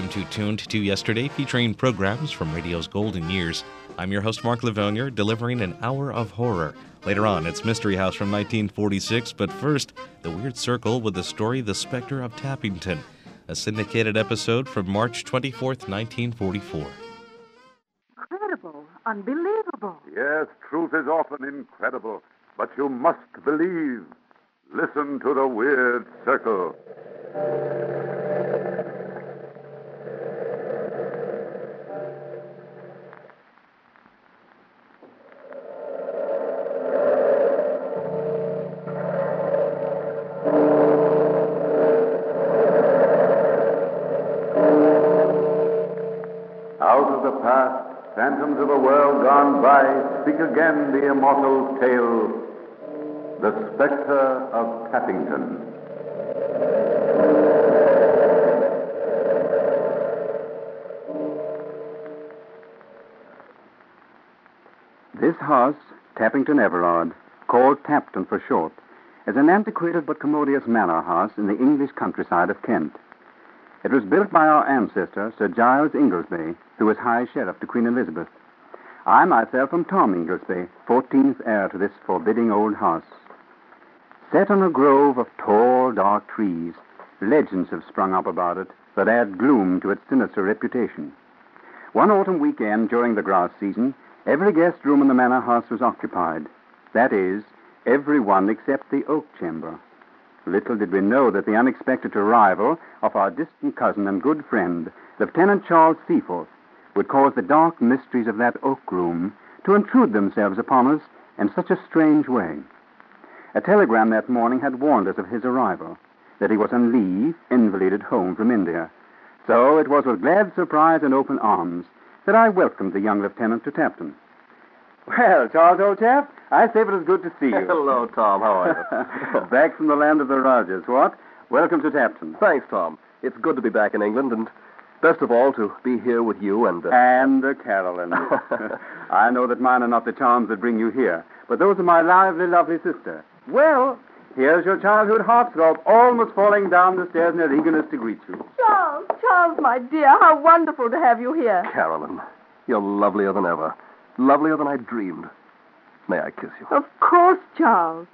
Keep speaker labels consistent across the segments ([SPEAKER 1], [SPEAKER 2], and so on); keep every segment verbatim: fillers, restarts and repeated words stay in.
[SPEAKER 1] Welcome to Tuned to Yesterday, featuring programs from radio's golden years. I'm your host, Mark Livonia, delivering an hour of horror. Later on, it's Mystery House from nineteen forty-six, but first, The Weird Circle with the story The Spectre of Tappington, a syndicated episode from March twenty-fourth, nineteen forty-four.
[SPEAKER 2] Incredible. Unbelievable.
[SPEAKER 3] Yes, truth is often incredible, but you must believe. Listen to The Weird Circle. Out of the past, phantoms of a world gone by, speak again the immortal tale, The Spectre of Tappington.
[SPEAKER 4] This house, Tappington Everard, called Tapton for short, is an antiquated but commodious manor house in the English countryside of Kent. It was built by our ancestor, Sir Giles Inglesby, who was High Sheriff to Queen Elizabeth. I myself am Tom Inglesby, fourteenth heir to this forbidding old house. Set on a grove of tall, dark trees, legends have sprung up about it that add gloom to its sinister reputation. One autumn weekend during the grass season, every guest room in the manor house was occupied. That is, every one except the oak chamber. Little did we know that the unexpected arrival of our distant cousin and good friend, Lieutenant Charles Seaforth, would cause the dark mysteries of that oak room to intrude themselves upon us in such a strange way. A telegram that morning had warned us of his arrival, that he was on leave, invalided home from India. So it was with glad surprise and open arms that I welcomed the young lieutenant to Tapton. Well, Charles, old chap, I say it was good to see you.
[SPEAKER 5] Hello, Tom. How are you?
[SPEAKER 4] Back from the land of the Rogers, what? Welcome to Tapton.
[SPEAKER 5] Thanks, Tom. It's good to be back in England, and best of all, to be here with you and... Uh...
[SPEAKER 4] And uh, Carolyn. I know that mine are not the charms that bring you here, but those are my lively, lovely sister. Well, here's your childhood heartthrob, almost falling down the stairs in her eagerness to greet you.
[SPEAKER 2] Charles, Charles, my dear, how wonderful to have you here.
[SPEAKER 5] Carolyn, you're lovelier than ever. Lovelier than I dreamed. May I kiss you?
[SPEAKER 2] Of course, Charles.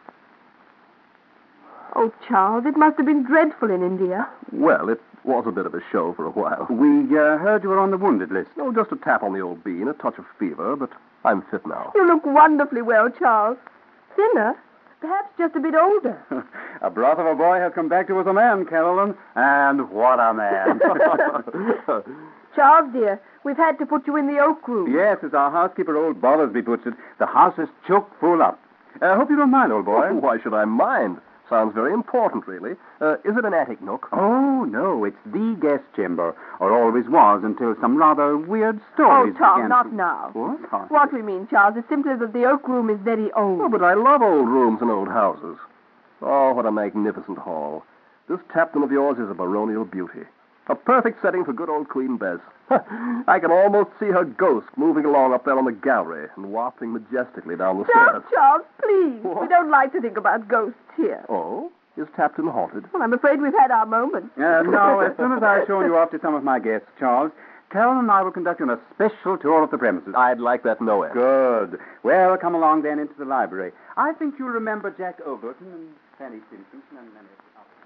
[SPEAKER 2] Oh, Charles, it must have been dreadful in India.
[SPEAKER 5] Well, it was a bit of a show for a while.
[SPEAKER 4] We uh, heard you were on the wounded list.
[SPEAKER 5] No, just a tap on the old bean, a touch of fever, but I'm fit now.
[SPEAKER 2] You look wonderfully well, Charles. Thinner, perhaps just a bit older.
[SPEAKER 4] A broth of a boy has come back to us a man, Carolyn. And what a man.
[SPEAKER 2] Charles, dear, we've had to put you in the oak room.
[SPEAKER 4] Yes, as our housekeeper, old Bothersby, puts it, the house is choke full up. I uh, hope you don't mind, old boy.
[SPEAKER 5] Oh, why should I mind? Sounds very important, really. Uh, is it an attic nook?
[SPEAKER 4] Oh, no, it's the guest chamber, or always was until some rather weird stories
[SPEAKER 2] Oh, Tom,
[SPEAKER 4] began
[SPEAKER 2] not
[SPEAKER 4] to...
[SPEAKER 2] now.
[SPEAKER 4] What?
[SPEAKER 2] What we mean, Charles, is simply that the oak room is very old.
[SPEAKER 5] Oh, but I love old rooms and old houses. Oh, what a magnificent hall. This Tapton of yours is a baronial beauty. A perfect setting for good old Queen Bess. I can almost see her ghost moving along up there on the gallery and wafting majestically down the
[SPEAKER 2] Charles,
[SPEAKER 5] stairs.
[SPEAKER 2] Charles, please.
[SPEAKER 5] What?
[SPEAKER 2] We don't like to think about ghosts here.
[SPEAKER 5] Oh? Is Tapton haunted?
[SPEAKER 2] Well, I'm afraid we've had our moments.
[SPEAKER 4] Uh, no, as soon as I've shown you off to some of my guests, Charles, Carolyn and I will conduct you on a special tour of the premises.
[SPEAKER 5] I'd like that no end.
[SPEAKER 4] Good. Well, come along then into the library. I think you remember Jack Overton and Fanny Simpson and many others.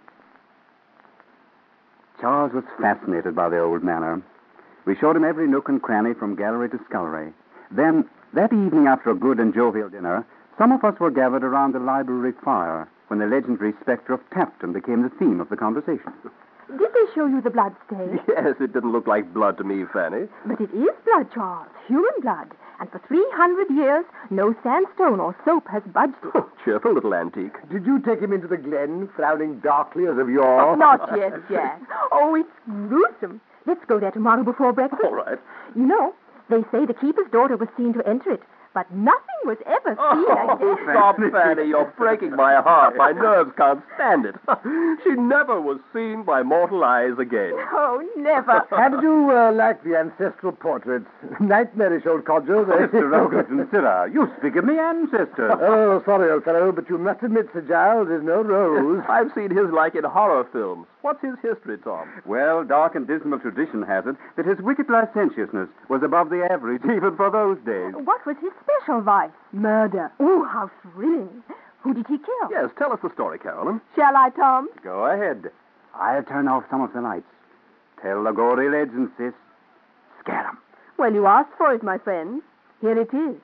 [SPEAKER 4] Charles was fascinated by the old manor. We showed him every nook and cranny from gallery to scullery. Then, that evening after a good and jovial dinner, some of us were gathered around the library fire when the legendary spectre of Tapton became the theme of the conversation.
[SPEAKER 2] Did they show you the blood stain?
[SPEAKER 5] Yes, it didn't look like blood to me, Fanny.
[SPEAKER 2] But it is blood, Charles. Human blood. And for three hundred years, no sandstone or soap has budged it.
[SPEAKER 5] Oh, cheerful little antique.
[SPEAKER 6] Did you take him into the glen, frowning darkly as of yore?
[SPEAKER 2] Not yet, Jack. Oh, it's gruesome. Let's go there tomorrow before breakfast.
[SPEAKER 5] All right.
[SPEAKER 2] You know, they say the keeper's daughter was seen to enter it, but nothing was ever seen
[SPEAKER 5] Oh,
[SPEAKER 2] again.
[SPEAKER 5] stop, Fanny. You're breaking my heart. My nerves can't stand it. She never was seen by mortal eyes again.
[SPEAKER 2] Oh, never.
[SPEAKER 6] How did you uh, like the ancestral portraits? Nightmarish old codgers, eh?
[SPEAKER 4] Mister Rogerson, sir, you speak of me ancestors.
[SPEAKER 6] Oh, sorry, old fellow, but you must admit Sir Giles is no rose.
[SPEAKER 5] I've seen his like in horror films. What's his history, Tom?
[SPEAKER 4] Well, dark and dismal tradition has it that his wicked licentiousness was above the average even for those days.
[SPEAKER 2] What was his special vice? Murder. Oh, how thrilling. Who did he kill?
[SPEAKER 5] Yes, tell us the story, Carolyn.
[SPEAKER 2] Shall I, Tom?
[SPEAKER 4] Go ahead. I'll turn off some of the lights. Tell the gory legend, sis. Scare 'em.
[SPEAKER 2] Well, you asked for it, my friend. Here it is.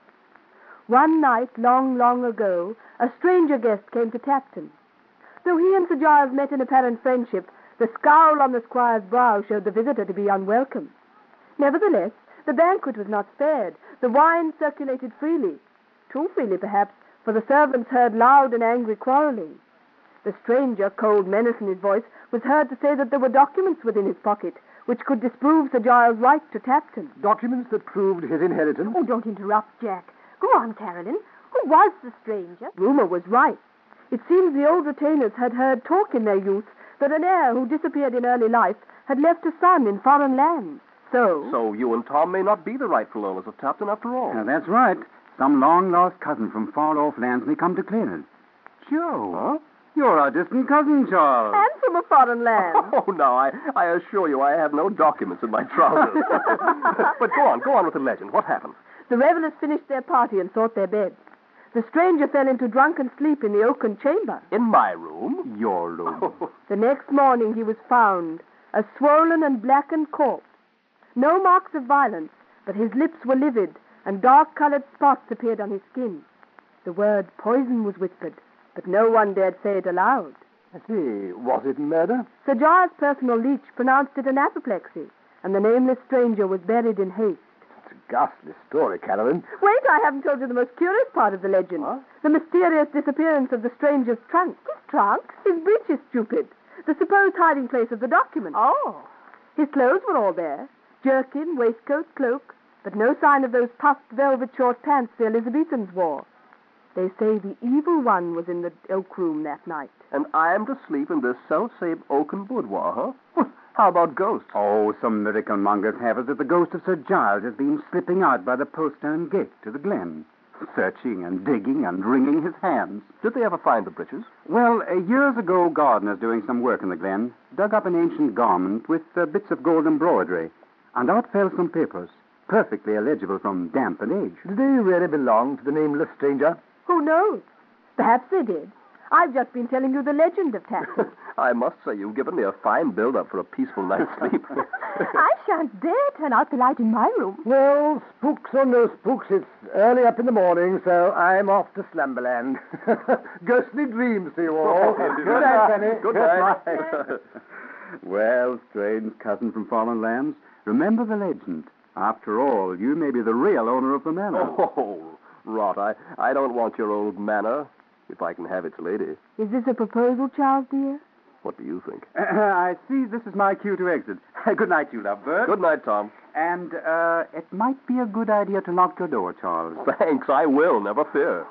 [SPEAKER 2] One night, long, long ago, a stranger guest came to Tapton. Though he and Sir Giles met in apparent friendship, the scowl on the squire's brow showed the visitor to be unwelcome. Nevertheless, the banquet was not spared. The wine circulated freely. Too freely, perhaps, for the servants heard loud and angry quarreling. The stranger, cold menace in his voice, was heard to say that there were documents within his pocket which could disprove Sir Giles' right to Tapton.
[SPEAKER 6] Documents that proved his inheritance?
[SPEAKER 2] Oh, don't interrupt, Jack. Go on, Carolyn. Who was the stranger? Rumor was right. It seems the old retainers had heard talk in their youth that an heir who disappeared in early life had left a son in foreign lands. So...
[SPEAKER 5] So you and Tom may not be the rightful owners of Tapton after all.
[SPEAKER 4] Now, that's right. Some long-lost cousin from far-off lands may come to claim it. Joe,
[SPEAKER 5] Huh?
[SPEAKER 4] you're our distant cousin, Charles.
[SPEAKER 2] And from a foreign land.
[SPEAKER 5] Oh, no, I, I assure you I have no documents in my trousers. But go on, go on with the legend. What happened?
[SPEAKER 2] The revelers finished their party and sought their beds. The stranger fell into drunken sleep in the oaken chamber.
[SPEAKER 5] In my room?
[SPEAKER 4] Your room.
[SPEAKER 2] The next morning he was found, a swollen and blackened corpse. No marks of violence, but his lips were livid, and dark-colored spots appeared on his skin. The word poison was whispered, but no one dared say it aloud.
[SPEAKER 6] I see. Was it murder?
[SPEAKER 2] Sir Giles' personal leech pronounced it an apoplexy, and the nameless stranger was buried in haste.
[SPEAKER 6] It's a ghastly story, Carolyn.
[SPEAKER 2] Wait, I haven't told you the most curious part of the legend.
[SPEAKER 6] Huh?
[SPEAKER 2] The mysterious disappearance of the stranger's trunk. His trunk? His breeches, stupid. The supposed hiding place of the document. Oh. His clothes were all there. Jerkin, waistcoat, cloak, but no sign of those puffed velvet short pants the Elizabethans wore. They say the evil one was in the oak room that night.
[SPEAKER 5] And I am to sleep in this self-same oaken boudoir, huh? Well, how about ghosts?
[SPEAKER 4] Oh, some miracle mongers have it that the ghost of Sir Giles has been slipping out by the postern gate to the glen, searching and digging and wringing his hands.
[SPEAKER 5] Did they ever find the breeches?
[SPEAKER 4] Well, uh, years ago, gardeners doing some work in the glen dug up an ancient garment with uh, bits of gold embroidery, and out fell some papers, perfectly illegible from damp and age.
[SPEAKER 6] Did they really belong to the nameless stranger?
[SPEAKER 2] Who knows? Perhaps they did. I've just been telling you the legend of Tapton.
[SPEAKER 5] I must say you've given me a fine build-up for a peaceful night's sleep.
[SPEAKER 2] I shan't dare turn out the light in my room.
[SPEAKER 6] Well, spooks or no spooks, it's early up in the morning, so I'm off to Slumberland. Ghostly dreams to you all. Good night, Penny.
[SPEAKER 5] Good night.
[SPEAKER 4] Well, strange cousin from foreign lands, remember the legend. After all, you may be the real owner of the manor.
[SPEAKER 5] Oh, rot. I, I don't want your old manor, if I can have its lady.
[SPEAKER 2] Is this a proposal, Charles, dear?
[SPEAKER 5] What do you think?
[SPEAKER 4] Uh, I see this is my cue to exit. Good night, you lovebird.
[SPEAKER 5] Good night, Tom.
[SPEAKER 4] And uh, it might be a good idea to lock your door, Charles.
[SPEAKER 5] Thanks, I will, never fear.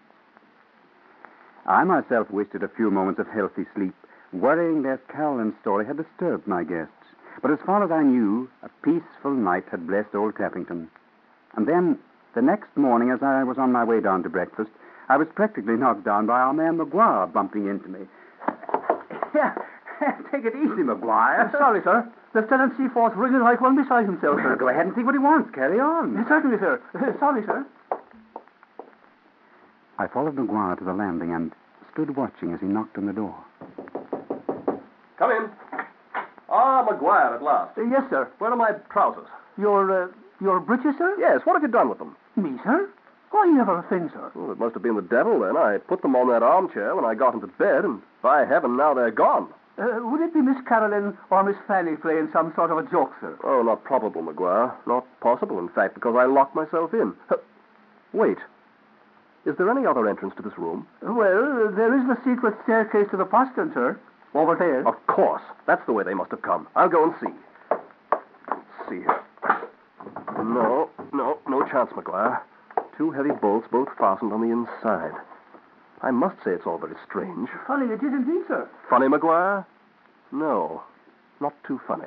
[SPEAKER 4] I myself wasted a few moments of healthy sleep, worrying lest Carolyn's story had disturbed my guests. But as far as I knew, a peaceful night had blessed old Tappington. And then, the next morning, as I was on my way down to breakfast, I was practically knocked down by our man McGuire bumping into me. Yeah, take it easy, McGuire.
[SPEAKER 6] Sorry, sir. Lieutenant Seaforth ringing like one beside himself,
[SPEAKER 4] Well, go ahead and see what he wants. Carry on.
[SPEAKER 6] Certainly, sir. Sorry, sir.
[SPEAKER 4] I followed McGuire to the landing and stood watching as he knocked on the door.
[SPEAKER 5] Come in. Ah, McGuire at last.
[SPEAKER 6] Uh, yes, sir.
[SPEAKER 5] Where are my trousers?
[SPEAKER 6] Your, uh, your breeches, sir?
[SPEAKER 5] Yes, what have you done with them?
[SPEAKER 6] Me, sir? Why, never a thing, sir.
[SPEAKER 5] Well, it must have been the devil, then. I put them on that armchair when I got into bed, and by heaven, now they're gone.
[SPEAKER 6] Uh, would it be Miss Carolyn or Miss Fanny playing some sort of a joke, sir?
[SPEAKER 5] Oh, not probable, McGuire. Not possible, in fact, because I locked myself in. Huh. Wait. Is there any other entrance to this room?
[SPEAKER 6] Well, there is the secret staircase to the postern, sir. Over there.
[SPEAKER 5] Of course. That's the way they must have come. I'll go and see. Let's see here. No, no, no chance, McGuire. two heavy bolts, both fastened on the inside. I must say it's all very strange.
[SPEAKER 6] Funny it is indeed, sir.
[SPEAKER 5] Funny, McGuire? No, not too funny.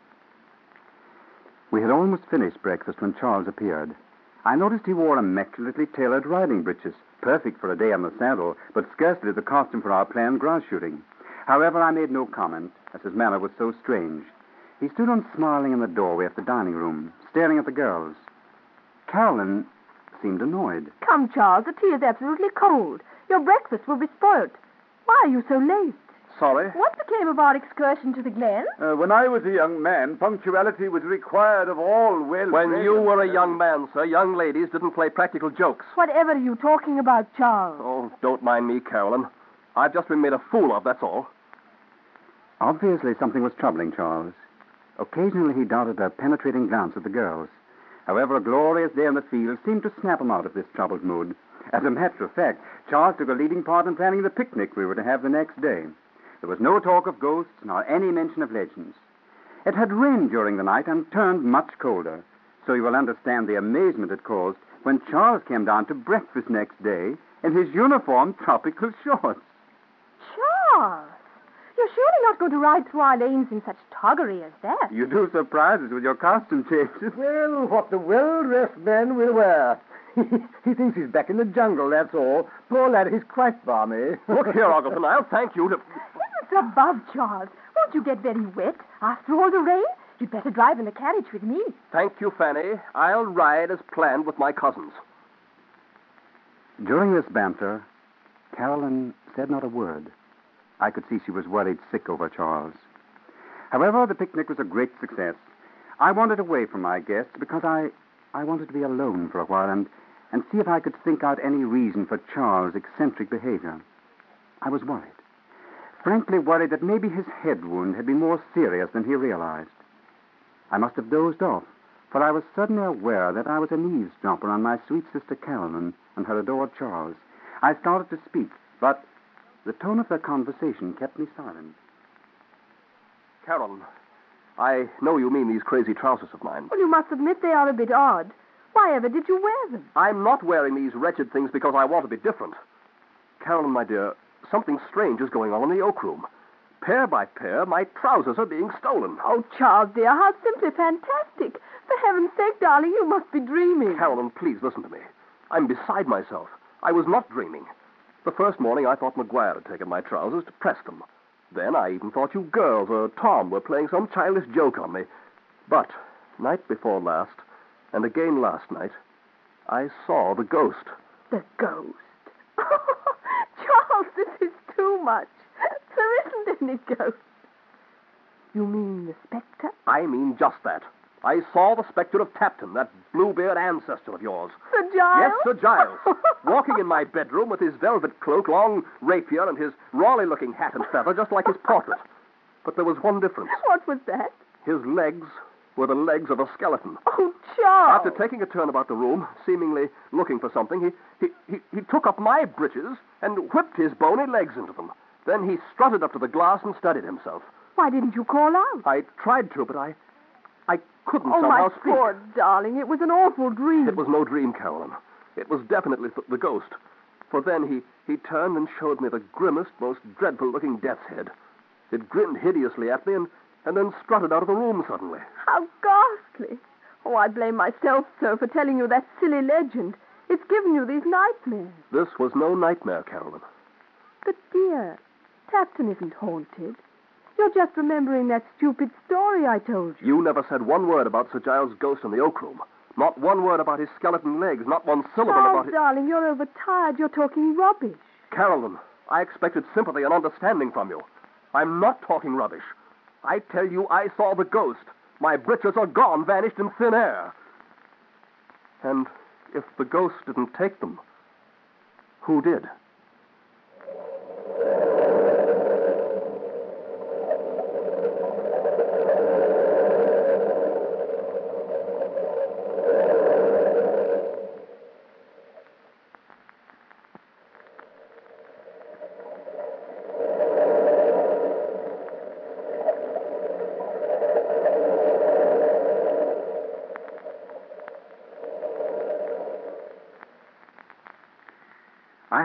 [SPEAKER 4] We had almost finished breakfast when Charles appeared. I noticed he wore immaculately tailored riding breeches, perfect for a day on the saddle, but scarcely the costume for our planned grouse shooting. However, I made no comment, as his manner was so strange. He stood unsmiling in the doorway of the dining room, staring at the girls. Carolyn seemed annoyed.
[SPEAKER 2] Come, Charles, the tea is absolutely cold. Your breakfast will be spoilt. Why are you so late?
[SPEAKER 5] Sorry?
[SPEAKER 2] What became of our excursion to the glen?
[SPEAKER 3] Uh, when I was a young man, punctuality was required of all well...
[SPEAKER 5] When you were a young man, sir, young ladies didn't play practical jokes.
[SPEAKER 2] Whatever are you talking about, Charles?
[SPEAKER 5] Oh, don't mind me, Carolyn. I've just been made a fool of, that's all.
[SPEAKER 4] Obviously, something was troubling Charles. Occasionally, he darted a penetrating glance at the girls. However, a glorious day in the field seemed to snap him out of this troubled mood. As a matter of fact, Charles took a leading part in planning the picnic we were to have the next day. There was no talk of ghosts nor any mention of legends. It had rained during the night and turned much colder, so you will understand the amazement it caused when Charles came down to breakfast next day in his uniform tropical shorts.
[SPEAKER 2] Charles, you're surely not going to ride through our lanes in such toggery as that.
[SPEAKER 4] You do surprise us with your costume changes.
[SPEAKER 6] Well, what the well-dressed man will wear. He thinks he's back in the jungle, that's all. Poor lad, he's quite balmy.
[SPEAKER 5] Look here, Ogleton, I'll thank you to...
[SPEAKER 2] Heavens above, Charles. Won't you get very wet after all the rain? You'd better drive in the carriage with me.
[SPEAKER 5] Thank you, Fanny. I'll ride as planned with my cousins.
[SPEAKER 4] During this banter, Carolyn said not a word. I could see she was worried sick over Charles. However, the picnic was a great success. I wandered away from my guests because I, I wanted to be alone for a while and, and see if I could think out any reason for Charles' eccentric behavior. I was worried. Frankly worried that maybe his head wound had been more serious than he realized. I must have dozed off, for I was suddenly aware that I was an eavesdropper on my sweet sister Carolyn and her adored Charles. I started to speak, but the tone of their conversation kept me silent.
[SPEAKER 5] Carolyn, I know you mean these crazy trousers of mine.
[SPEAKER 2] Well, you must admit they are a bit odd. Why ever did you wear them?
[SPEAKER 5] I'm not wearing these wretched things because I want to be different. Carolyn, my dear, something strange is going on in the Oak Room. Pair by pair, my trousers are being stolen.
[SPEAKER 2] Oh, Charles, dear, how simply fantastic. For heaven's sake, darling, you must be dreaming.
[SPEAKER 5] Carolyn, please listen to me. I'm beside myself. I was not dreaming. The first morning, I thought McGuire had taken my trousers to press them. Then I even thought you girls or Tom were playing some childish joke on me. But night before last, and again last night, I saw the ghost.
[SPEAKER 2] The ghost? Charles, this is too much. There isn't any ghost. You mean the spectre?
[SPEAKER 5] I mean just that. I saw the spectre of Tapton, that Bluebeard ancestor of yours.
[SPEAKER 2] Sir Giles?
[SPEAKER 5] Yes, Sir Giles. Walking in my bedroom with his velvet cloak, long rapier, and his Raleigh-looking hat and feather, just like his portrait. But there was one difference.
[SPEAKER 2] What was that?
[SPEAKER 5] His legs were the legs of a skeleton.
[SPEAKER 2] Oh, Charles!
[SPEAKER 5] After taking a turn about the room, seemingly looking for something, he, he, he, he took up my breeches and whipped his bony legs into them. Then he strutted up to the glass and studied himself.
[SPEAKER 2] Why didn't you call out?
[SPEAKER 5] I tried to, but I... I couldn't
[SPEAKER 2] oh,
[SPEAKER 5] somehow
[SPEAKER 2] my
[SPEAKER 5] speak.
[SPEAKER 2] poor darling, it was an awful dream.
[SPEAKER 5] It was no dream, Carolyn. It was definitely th- the ghost. For then he, he turned and showed me the grimmest, most dreadful-looking death's head. It grinned hideously at me and, and then strutted out of the room suddenly.
[SPEAKER 2] How ghastly. Oh, I blame myself, sir, for telling you that silly legend. It's given you these nightmares.
[SPEAKER 5] This was no nightmare, Carolyn.
[SPEAKER 2] But, dear, Tapton isn't haunted. You're just remembering that stupid story I told you.
[SPEAKER 5] You never said one word about Sir Giles' ghost in the Oak Room. Not one word about his skeleton legs. Not one syllable
[SPEAKER 2] Charles,
[SPEAKER 5] about it.
[SPEAKER 2] darling, you're overtired. You're talking rubbish.
[SPEAKER 5] Carolyn, I expected sympathy and understanding from you. I'm not talking rubbish. I tell you, I saw the ghost. My breeches are gone, vanished in thin air. And if the ghost didn't take them, who did?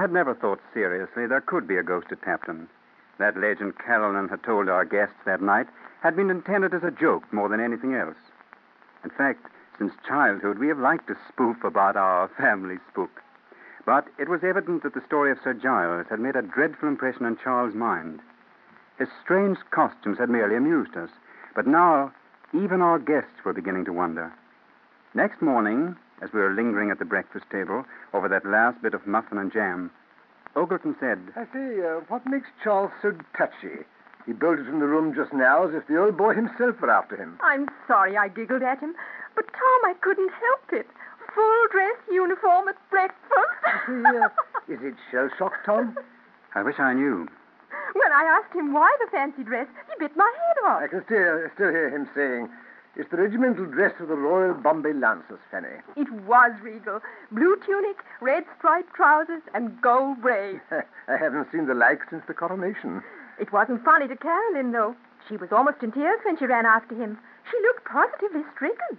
[SPEAKER 4] had never thought seriously there could be a ghost at Tapton. That legend Caroline had told our guests that night had been intended as a joke more than anything else. In fact, since childhood, we have liked to spoof about our family spook. But it was evident that the story of Sir Giles had made a dreadful impression on Charles' mind. His strange costumes had merely amused us, but now even our guests were beginning to wonder. Next morning, as we were lingering at the breakfast table over that last bit of muffin and jam, Ogleton said,
[SPEAKER 6] I say, uh, what makes Charles so touchy? He bolted from the room just now as if the old boy himself were after him.
[SPEAKER 2] I'm sorry I giggled at him, but Tom, I couldn't help it. Full dress uniform at breakfast.
[SPEAKER 6] Is, he, uh, is it shell-shocked, Tom?
[SPEAKER 4] I wish I knew.
[SPEAKER 2] When I asked him why the fancy dress, he bit my head off.
[SPEAKER 6] I can still, still hear him saying, it's the regimental dress of the Royal Bombay Lancers, Fanny.
[SPEAKER 2] It was regal. Blue tunic, red striped trousers, and gold braid.
[SPEAKER 6] I haven't seen the like since the coronation.
[SPEAKER 2] It wasn't funny to Caroline, though. She was almost in tears when she ran after him. She looked positively stricken.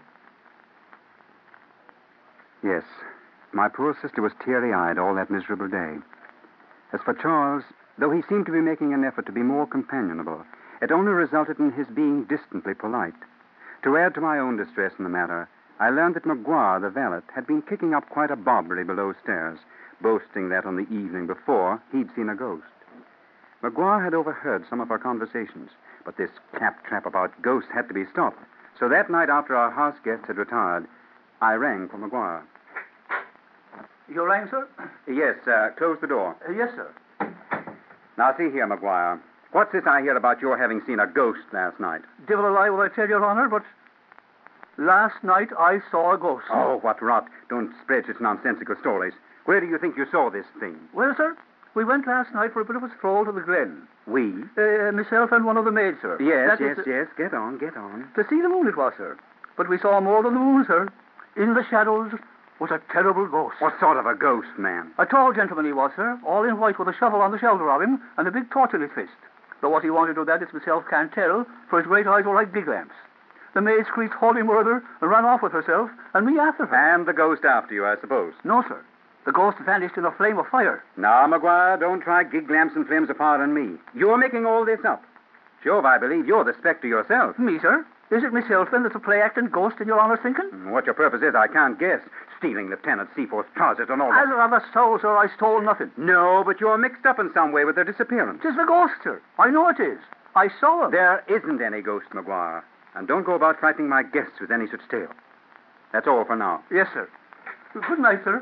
[SPEAKER 4] Yes, my poor sister was teary-eyed all that miserable day. As for Charles, though he seemed to be making an effort to be more companionable, it only resulted in his being distantly polite. To add to my own distress in the matter, I learned that Maguire, the valet, had been kicking up quite a bobbery below stairs, boasting that on the evening before he'd seen a ghost. Maguire had overheard some of our conversations, but this claptrap about ghosts had to be stopped. So that night after our house guests had retired, I rang for Maguire.
[SPEAKER 7] You rang, sir?
[SPEAKER 4] Yes, uh, close the door.
[SPEAKER 7] Uh, yes, sir.
[SPEAKER 4] Now, see here, Maguire. What's this I hear about your having seen a ghost last night?
[SPEAKER 7] Devil a lie will I tell your honor, but last night I saw a ghost.
[SPEAKER 4] Oh, what rot. Don't spread such nonsensical stories. Where do you think you saw this thing?
[SPEAKER 7] Well, sir, we went last night for a bit of a stroll to the Glen.
[SPEAKER 4] We?
[SPEAKER 7] Uh, myself and one of the maids, sir.
[SPEAKER 4] Yes,
[SPEAKER 7] That
[SPEAKER 4] yes,
[SPEAKER 7] is,
[SPEAKER 4] yes. Get on, get on.
[SPEAKER 7] To see the moon it was, sir. But we saw more than the moon, sir. In the shadows was a terrible ghost.
[SPEAKER 4] What sort of a ghost, man?
[SPEAKER 7] A tall gentleman he was, sir, all in white with a shovel on the shoulder of him and a big torch in his fist. Though what he wanted of that is myself can't tell, for his great eyes were like big lamps. The maid screeched holy murder and ran off with herself, and me after her.
[SPEAKER 4] And the ghost after you, I suppose.
[SPEAKER 7] No, sir. The ghost vanished in a flame of fire.
[SPEAKER 4] Now, Maguire, don't try gig lamps and flames apart on me. You're making all this up. Jove, I believe you're the spectre yourself.
[SPEAKER 7] Me, sir? Is it myself, then, that's a play-acting ghost in your honour's thinking?
[SPEAKER 4] What your purpose is, I can't guess. Stealing Lieutenant Seaforth's trousers and all that.
[SPEAKER 7] I'll have a soul, sir. I stole nothing.
[SPEAKER 4] No, but you're mixed up in some way with their disappearance.
[SPEAKER 7] Tis the ghost, sir. I know it is. I saw him.
[SPEAKER 4] There isn't any ghost, Maguire. And don't go about frightening my guests with any such tale. That's all for now.
[SPEAKER 7] Yes, sir. Good night, sir.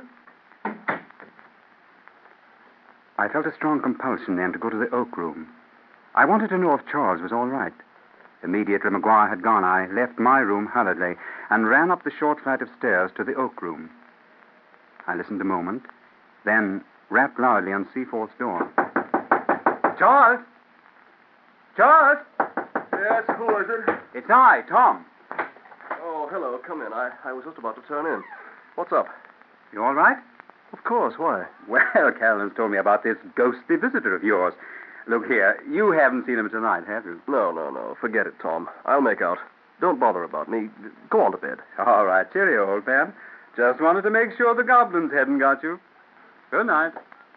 [SPEAKER 4] I felt a strong compulsion then to go to the oak room. I wanted to know if Charles was all right. Immediately Maguire had gone, I left my room hurriedly and ran up the short flight of stairs to the oak room. I listened a moment, then rapped loudly on Seaforth's door. Charles! Charles!
[SPEAKER 5] Yes, who is it?
[SPEAKER 4] It's I, Tom.
[SPEAKER 5] Oh, hello. Come in. I, I was just about to turn in. What's up?
[SPEAKER 4] You all right?
[SPEAKER 5] Of course. Why?
[SPEAKER 4] Well, Carolyn's told me about this ghostly visitor of yours. Look here, you haven't seen him tonight, have you?
[SPEAKER 5] No, no, no. Forget it, Tom. I'll make out. Don't bother about me. Go on to bed.
[SPEAKER 4] All right, cheerio, old pal. Just wanted to make sure the goblins hadn't got you. Good night.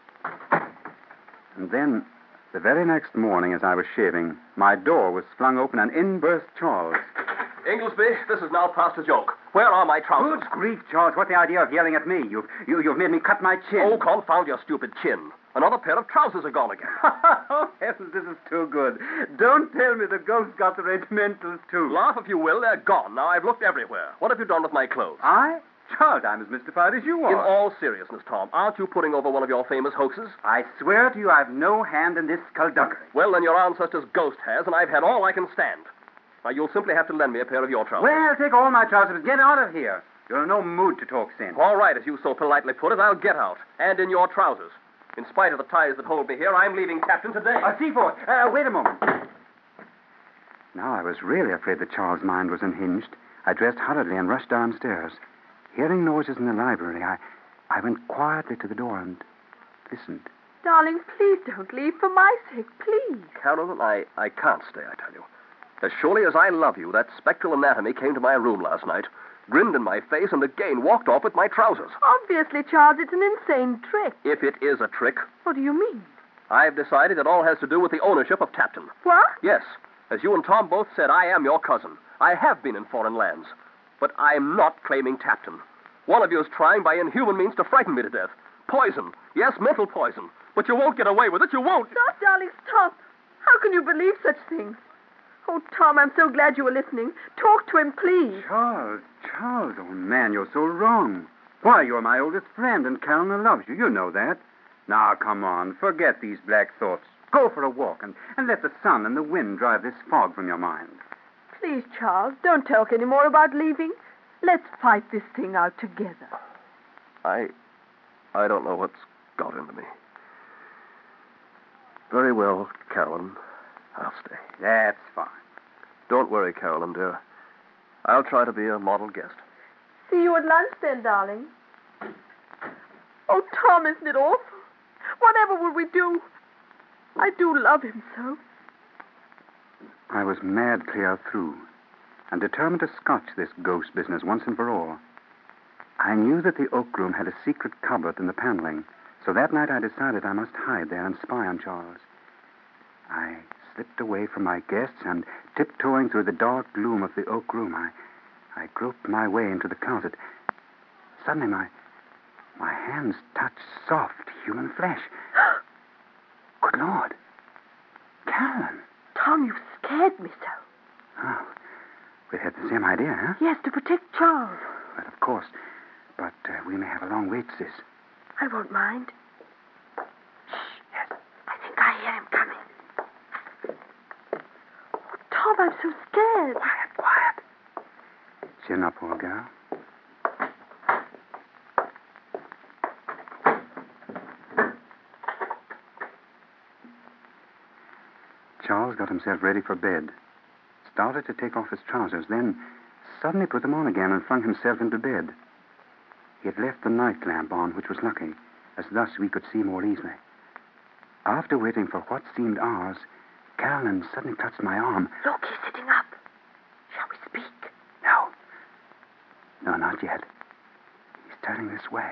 [SPEAKER 4] And then, the very next morning as I was shaving, my door was flung open and in burst Charles.
[SPEAKER 5] Inglesby, this is now past a joke. Where are my trousers?
[SPEAKER 4] Good grief, Charles. What's the idea of yelling at me? You've, you, you've made me cut my chin.
[SPEAKER 5] Oh, confound your stupid chin. Another pair of trousers are gone again.
[SPEAKER 4] Oh, heavens, this is too good. Don't tell me the ghost got the regimentals, too.
[SPEAKER 5] Laugh if you will, they're gone. Now I've looked everywhere. What have you done with my clothes?
[SPEAKER 4] I? Charles, I'm as mystified as you are.
[SPEAKER 5] In all seriousness, Tom, aren't you putting over one of your famous hoaxes?
[SPEAKER 4] I swear to you I've no hand in this skullduggery.
[SPEAKER 5] Well, then your ancestor's ghost has, and I've had all I can stand. Now, you'll simply have to lend me a pair of your trousers.
[SPEAKER 4] Well, take all my trousers. Get out of here. You're in no mood to talk sense.
[SPEAKER 5] All right, as you so politely put it, I'll get out. And in your trousers. In spite of the ties that hold me here, I'm leaving Captain today.
[SPEAKER 4] Uh, Seaforth, uh, wait a moment. Now I was really afraid that Charles' mind was unhinged. I dressed hurriedly and rushed downstairs. Hearing noises in the library, I, I went quietly to the door and listened.
[SPEAKER 2] Darling, please don't leave for my sake, please.
[SPEAKER 5] Carolyn, I, I can't stay, I tell you. As surely as I love you, that spectral anatomy came to my room last night, grinned in my face, and again walked off with my trousers.
[SPEAKER 2] Obviously, Charles, it's an insane trick.
[SPEAKER 5] If it is a trick,
[SPEAKER 2] What do you mean?
[SPEAKER 5] I've decided it all has to do with the ownership of Tapton.
[SPEAKER 2] What?
[SPEAKER 5] Yes, as you and Tom both said, I am your cousin. I have been in foreign lands. But I'm not claiming Tapton. One of you is trying by inhuman means to frighten me to death. Poison. Yes, mental poison. But you won't get away with it. You won't.
[SPEAKER 2] Stop, darling, stop. How can you believe such things? Oh, Tom, I'm so glad you were listening. Talk to him, please.
[SPEAKER 4] Charles, Charles, oh, man, you're so wrong. Why, you're my oldest friend, and Caroline loves you. You know that. Now, come on, forget these black thoughts. Go for a walk and, and let the sun and the wind drive this fog from your mind.
[SPEAKER 2] Please, Charles, don't talk any more about leaving. Let's fight this thing out together.
[SPEAKER 5] I... I don't know what's got into me. Very well, Carolyn. I'll stay.
[SPEAKER 4] That's fine.
[SPEAKER 5] Don't worry, Carolyn, dear. I'll try to be a model guest.
[SPEAKER 2] See you at lunch then, darling. Oh, Tom, isn't it awful? Whatever will we do? I do love him so.
[SPEAKER 4] I was mad clear through and determined to scotch this ghost business once and for all. I knew that the oak room had a secret cupboard in the paneling, so that night I decided I must hide there and spy on Charles. I slipped away from my guests and, tiptoeing through the dark gloom of the oak room, I, I groped my way into the closet. Suddenly my, my hands touched soft human flesh. Good Lord. Caroline.
[SPEAKER 2] Tom, you've scared me so.
[SPEAKER 4] Oh, we had the same idea, huh?
[SPEAKER 2] Yes, to protect Charles.
[SPEAKER 4] Well, of course. But uh, we may have a long wait, sis.
[SPEAKER 2] I won't mind. Shh. Yes. I think I hear him coming. Oh, Tom, I'm so scared.
[SPEAKER 4] Quiet, quiet. Chin up, old girl. Charles got himself ready for bed, started to take off his trousers, then suddenly put them on again and flung himself into bed. He had left the night lamp on, which was lucky, as thus we could see more easily. After waiting for what seemed hours, Caroline suddenly touched my arm.
[SPEAKER 2] Look, he's sitting up. Shall we speak?
[SPEAKER 4] No. No, not yet. He's turning this way.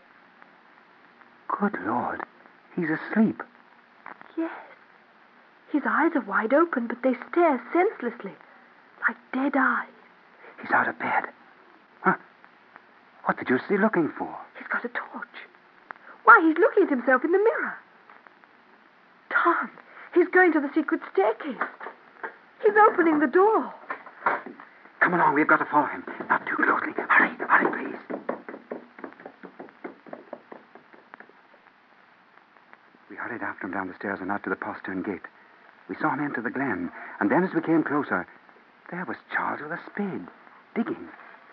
[SPEAKER 4] Good Lord, he's asleep.
[SPEAKER 2] Yes. His eyes are wide open, but they stare senselessly, like dead eyes.
[SPEAKER 4] He's out of bed. Huh? What did you see looking for?
[SPEAKER 2] He's got a torch. Why, he's looking at himself in the mirror. Tom, he's going to the secret staircase. He's opening the door.
[SPEAKER 4] Come along, we've got to follow him. Not too closely. Hurry, hurry, please. We hurried after him down the stairs and out to the postern gate. We saw him enter the glen, and then as we came closer, there was Charles with a spade, digging.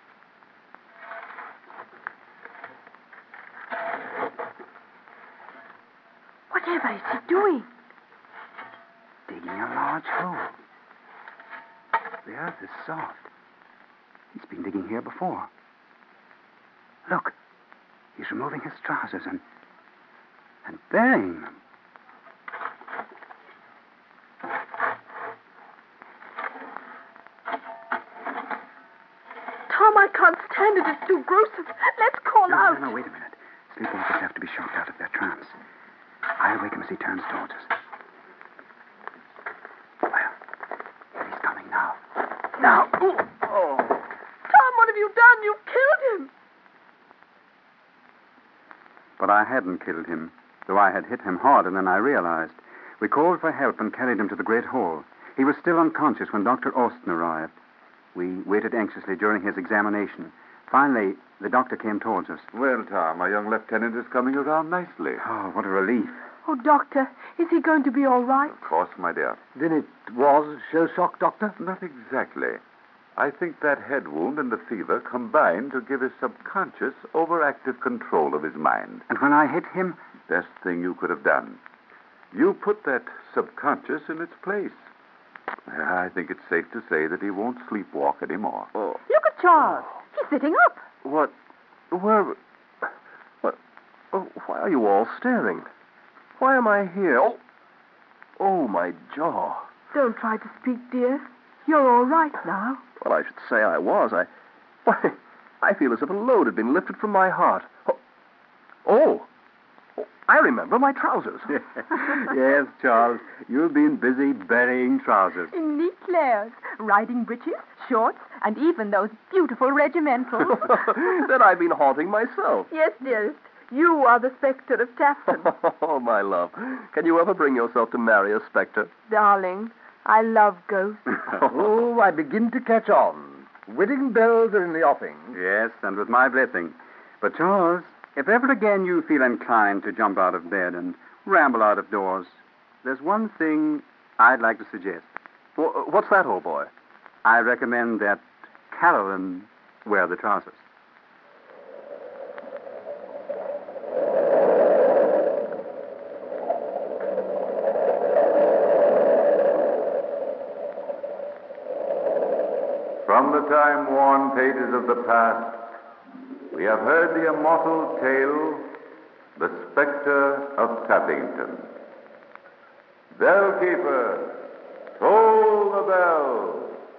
[SPEAKER 2] Whatever is he doing?
[SPEAKER 4] Digging a large hole. The earth is soft. He's been digging here before. Look, he's removing his trousers and, and burying them.
[SPEAKER 2] Tom, I can't stand it. It's too gruesome. Let's call
[SPEAKER 4] no,
[SPEAKER 2] out.
[SPEAKER 4] No, no, wait a minute. Sleepwalkers have to be shocked out of their trance. I'll wake him as he turns towards us. Well, here he's coming now. Now! Ooh. Oh.
[SPEAKER 2] Tom, what have you done? You've killed him.
[SPEAKER 4] But I hadn't killed him, though I had hit him hard, and then I realized. We called for help and carried him to the great hall. He was still unconscious when Doctor Austin arrived. We waited anxiously during his examination. Finally, the doctor came towards us.
[SPEAKER 3] Well, Tom, our young lieutenant is coming around nicely.
[SPEAKER 4] Oh, what a relief.
[SPEAKER 2] Oh, Doctor, is he going to be all right?
[SPEAKER 3] Of course, my dear.
[SPEAKER 6] Then it was show shock, Doctor?
[SPEAKER 3] Not exactly. I think that head wound and the fever combined to give his subconscious overactive control of his mind.
[SPEAKER 4] And when I hit him?
[SPEAKER 3] Best thing you could have done. You put that subconscious in its place. I think it's safe to say that he won't sleepwalk anymore.
[SPEAKER 5] Oh.
[SPEAKER 2] Look at Charles. He's sitting up.
[SPEAKER 5] What? Where? What? Oh, why are you all staring? Why am I here? Oh, oh, my jaw.
[SPEAKER 2] Don't try to speak, dear. You're all right now.
[SPEAKER 5] Well, I should say I was. I, why, I feel as if a load had been lifted from my heart. Oh, oh, oh I remember my trousers.
[SPEAKER 4] Yes, Charles, you've been busy burying trousers.
[SPEAKER 8] In neat layers, riding breeches, shorts, and even those beautiful regimentals.
[SPEAKER 5] Then I've been haunting myself.
[SPEAKER 2] Yes, dearest. You are the spectre of Tapton.
[SPEAKER 5] Oh, my love. Can you ever bring yourself to marry a spectre?
[SPEAKER 2] Darling, I love ghosts.
[SPEAKER 6] Oh, I begin to catch on. Wedding bells are in the offing.
[SPEAKER 4] Yes, and with my blessing. But, Charles, if ever again you feel inclined to jump out of bed and ramble out of doors, there's one thing I'd like to suggest.
[SPEAKER 5] Well, what's that, old boy?
[SPEAKER 4] I recommend that Carolyn wear the trousers.
[SPEAKER 3] From the time-worn pages of the past, we have heard the immortal tale, The Spectre of Tappington. Bellkeeper, toll the bell.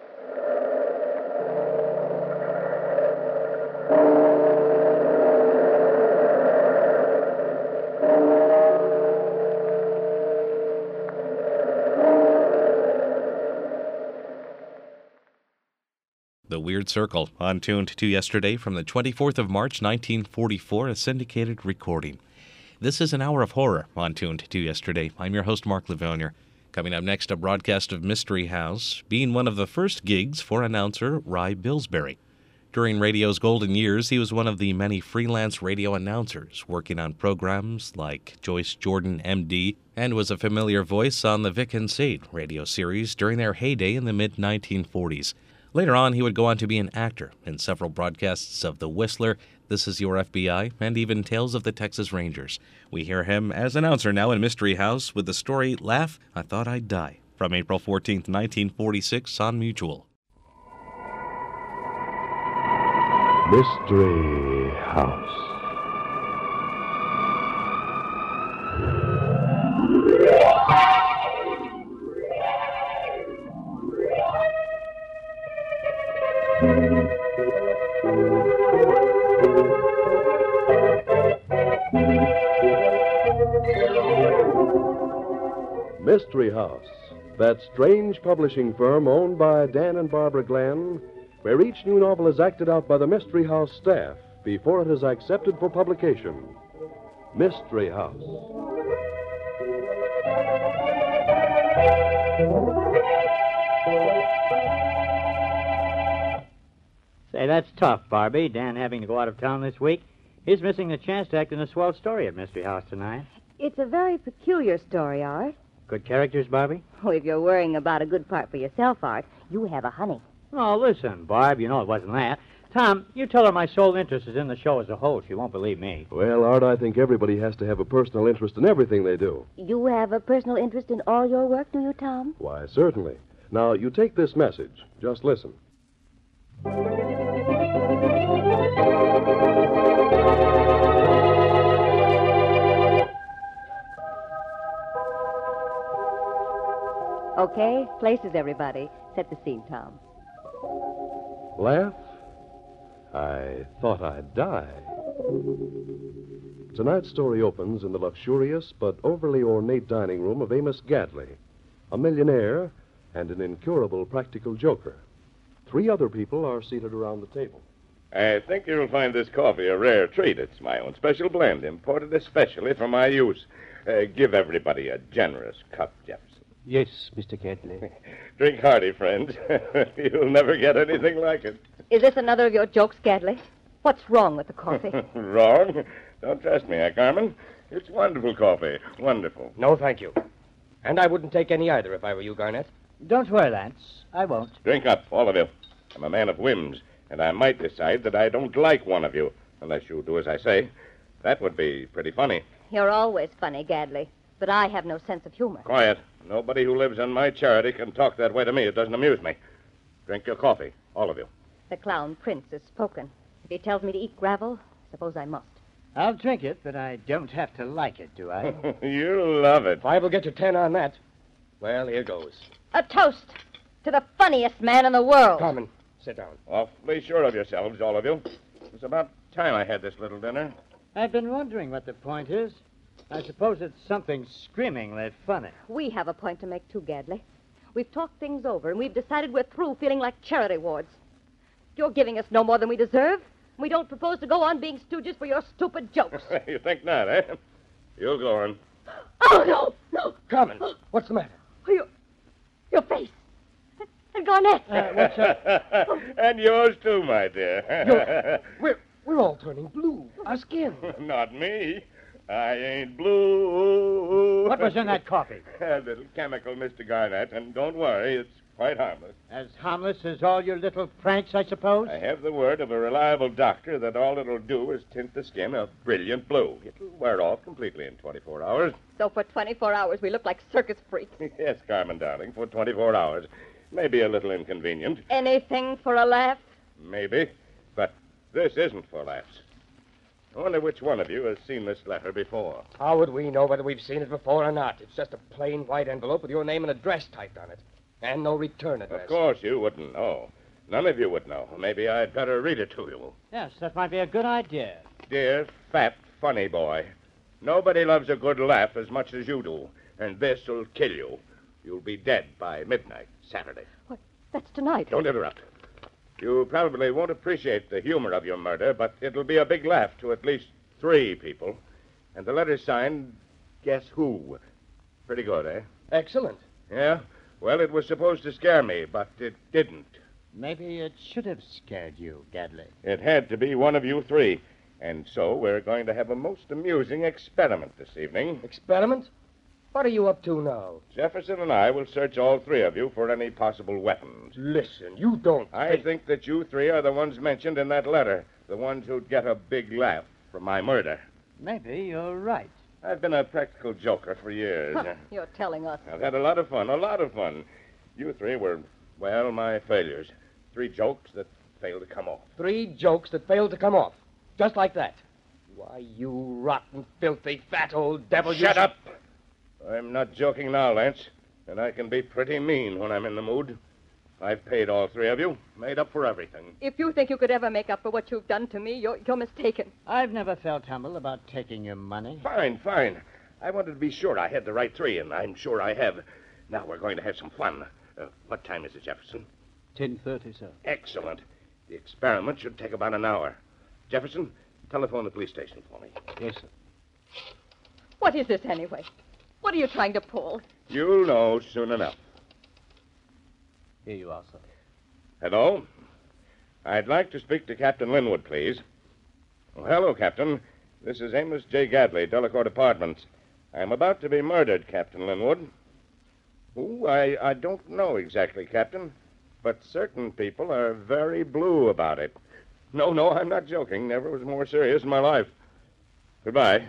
[SPEAKER 1] The Weird Circle, on Tuned to Yesterday from the twenty-fourth of March, nineteen forty-four, a syndicated recording. This is an hour of horror on Tuned to Yesterday. I'm your host, Mark Livonia. Coming up next, a broadcast of Mystery House, being one of the first gigs for announcer Rye Billsbury. During radio's golden years, he was one of the many freelance radio announcers working on programs like Joyce Jordan, M D, and was a familiar voice on the Vic and Sade radio series during their heyday in the mid nineteen forties. Later on, he would go on to be an actor in several broadcasts of The Whistler, This Is Your F B I, and even Tales of the Texas Rangers. We hear him as announcer now in Mystery House with the story Laugh, I Thought I'd Die, from April fourteenth, nineteen forty-six on Mutual.
[SPEAKER 9] Mystery House. Mystery House, that strange publishing firm owned by Dan and Barbara Glenn, where each new novel is acted out by the Mystery House staff before it is accepted for publication. Mystery House.
[SPEAKER 10] Say, that's tough, Barbie. Dan having to go out of town this week. He's missing the chance to act in a swell story at Mystery House tonight.
[SPEAKER 11] It's a very peculiar story, Art.
[SPEAKER 10] Good characters, Barbie?
[SPEAKER 11] Oh, if you're worrying about a good part for yourself, Art, you have a honey.
[SPEAKER 10] Oh, listen, Barb, you know it wasn't that. Tom, you tell her my sole interest is in the show as a whole. She won't believe me.
[SPEAKER 9] Well, Art, I think everybody has to have a personal interest in everything they do.
[SPEAKER 11] You have a personal interest in all your work, do you, Tom?
[SPEAKER 9] Why, certainly. Now, you take this message. Just listen.
[SPEAKER 11] Okay, places, everybody. Set the scene, Tom.
[SPEAKER 9] Laugh? I thought I'd die. Tonight's story opens in the luxurious but overly ornate dining room of Amos Gadley, a millionaire and an incurable practical joker. Three other people are seated around the table.
[SPEAKER 12] I think you'll find this coffee a rare treat. It's my own special blend, imported especially for my use. Uh, give everybody a generous cup, Jefferson.
[SPEAKER 13] Yes, Mister Gadley.
[SPEAKER 12] Drink hearty, friends. You'll never get anything like it.
[SPEAKER 11] Is this another of your jokes, Gadley? What's wrong with the coffee?
[SPEAKER 12] Wrong? Don't trust me, eh, Carmen? It's wonderful coffee. Wonderful.
[SPEAKER 13] No, thank you. And I wouldn't take any either if I were you, Garnett.
[SPEAKER 10] Don't worry, Lance. I won't.
[SPEAKER 12] Drink up, all of you. I'm a man of whims, and I might decide that I don't like one of you, unless you do as I say. That would be pretty funny.
[SPEAKER 11] You're always funny, Gadley, but I have no sense of humor.
[SPEAKER 12] Quiet. Nobody who lives on my charity can talk that way to me. It doesn't amuse me. Drink your coffee, all of you.
[SPEAKER 11] The clown prince has spoken. If he tells me to eat gravel, suppose I must.
[SPEAKER 10] I'll drink it, but I don't have to like it, do I?
[SPEAKER 12] You'll love it.
[SPEAKER 13] Five will get you ten on that. Well, here goes.
[SPEAKER 11] A toast to the funniest man in the world.
[SPEAKER 13] Carmen, sit down.
[SPEAKER 12] Awfully sure of yourselves, all of you. It's about time I had this little dinner.
[SPEAKER 10] I've been wondering what the point is. I suppose it's something screamingly funny.
[SPEAKER 11] We have a point to make, too, Gadley. We've talked things over, and we've decided we're through feeling like charity wards. You're giving us no more than we deserve. We don't propose to go on being stooges for your stupid jokes.
[SPEAKER 12] You think not, eh? You'll go on.
[SPEAKER 11] Oh, no, no.
[SPEAKER 13] Carmen, what's the matter?
[SPEAKER 11] Your, your face. And Garnett.
[SPEAKER 10] Uh, what's up?
[SPEAKER 12] And yours, too, my dear.
[SPEAKER 13] You're, we're, we're all turning blue. Our skin.
[SPEAKER 12] Not me. I ain't blue.
[SPEAKER 10] What was in that coffee?
[SPEAKER 12] A little chemical, Mister Garnett, and don't worry, it's quite harmless.
[SPEAKER 10] As harmless as all your little pranks, I suppose?
[SPEAKER 12] I have the word of a reliable doctor that all it'll do is tint the skin a brilliant blue. It'll wear off completely in twenty-four hours.
[SPEAKER 11] So for twenty-four hours, we look like circus freaks.
[SPEAKER 12] Yes, Carmen, darling, for twenty-four hours. Maybe a little inconvenient.
[SPEAKER 11] Anything for a laugh?
[SPEAKER 12] Maybe, but this isn't for laughs. I wonder which one of you has seen this letter before.
[SPEAKER 13] How would we know whether we've seen it before or not? It's just a plain white envelope with your name and address typed on it. And no return address.
[SPEAKER 12] Of course you wouldn't know. None of you would know. Maybe I'd better read it to you.
[SPEAKER 10] Yes, that might be a good idea.
[SPEAKER 12] Dear, fat, funny boy, nobody loves a good laugh as much as you do, and this'll kill you. You'll be dead by midnight, Saturday.
[SPEAKER 11] What? That's tonight.
[SPEAKER 12] Don't interrupt. You probably won't appreciate the humor of your murder, but it'll be a big laugh to at least three people. And the letter's signed, guess who? Pretty good, eh?
[SPEAKER 13] Excellent.
[SPEAKER 12] Yeah? Well, it was supposed to scare me, but it didn't.
[SPEAKER 10] Maybe it should have scared you, Gadley.
[SPEAKER 12] It had to be one of you three. And so we're going to have a most amusing experiment this evening.
[SPEAKER 13] Experiment? What are you up to now?
[SPEAKER 12] Jefferson and I will search all three of you for any possible weapons.
[SPEAKER 13] Listen, you don't
[SPEAKER 12] I
[SPEAKER 13] think...
[SPEAKER 12] think that you three are the ones mentioned in that letter. The ones who'd get a big laugh from my murder.
[SPEAKER 10] Maybe you're right.
[SPEAKER 12] I've been a practical joker for years.
[SPEAKER 11] You're telling us.
[SPEAKER 12] I've had a lot of fun, a lot of fun. You three were, well, my failures. Three jokes that failed to come off.
[SPEAKER 13] Three jokes that failed to come off. Just like that. Why, you rotten, filthy, fat old devil.
[SPEAKER 12] Shut
[SPEAKER 13] you...
[SPEAKER 12] up! I'm not joking now, Lance. And I can be pretty mean when I'm in the mood. I've paid all three of you, made up for everything.
[SPEAKER 11] If you think you could ever make up for what you've done to me, you're, you're mistaken.
[SPEAKER 10] I've never felt humble about taking your money.
[SPEAKER 12] Fine, fine. I wanted to be sure I had the right three, and I'm sure I have. Now we're going to have some fun. Uh, what time is it, Jefferson?
[SPEAKER 14] ten thirty, sir.
[SPEAKER 12] Excellent. The experiment should take about an hour. Jefferson, telephone the police station for me.
[SPEAKER 14] Yes, sir.
[SPEAKER 11] What is this, anyway? What are you trying to pull?
[SPEAKER 12] You'll know soon enough.
[SPEAKER 14] Here you are, sir.
[SPEAKER 12] Hello? I'd like to speak to Captain Linwood, please. Oh, hello, Captain. This is Amos J. Gadley, Delacourt Apartments. I'm about to be murdered, Captain Linwood. Oh, I, I don't know exactly, Captain, but certain people are very blue about it. No, no, I'm not joking. Never was more serious in my life. Goodbye.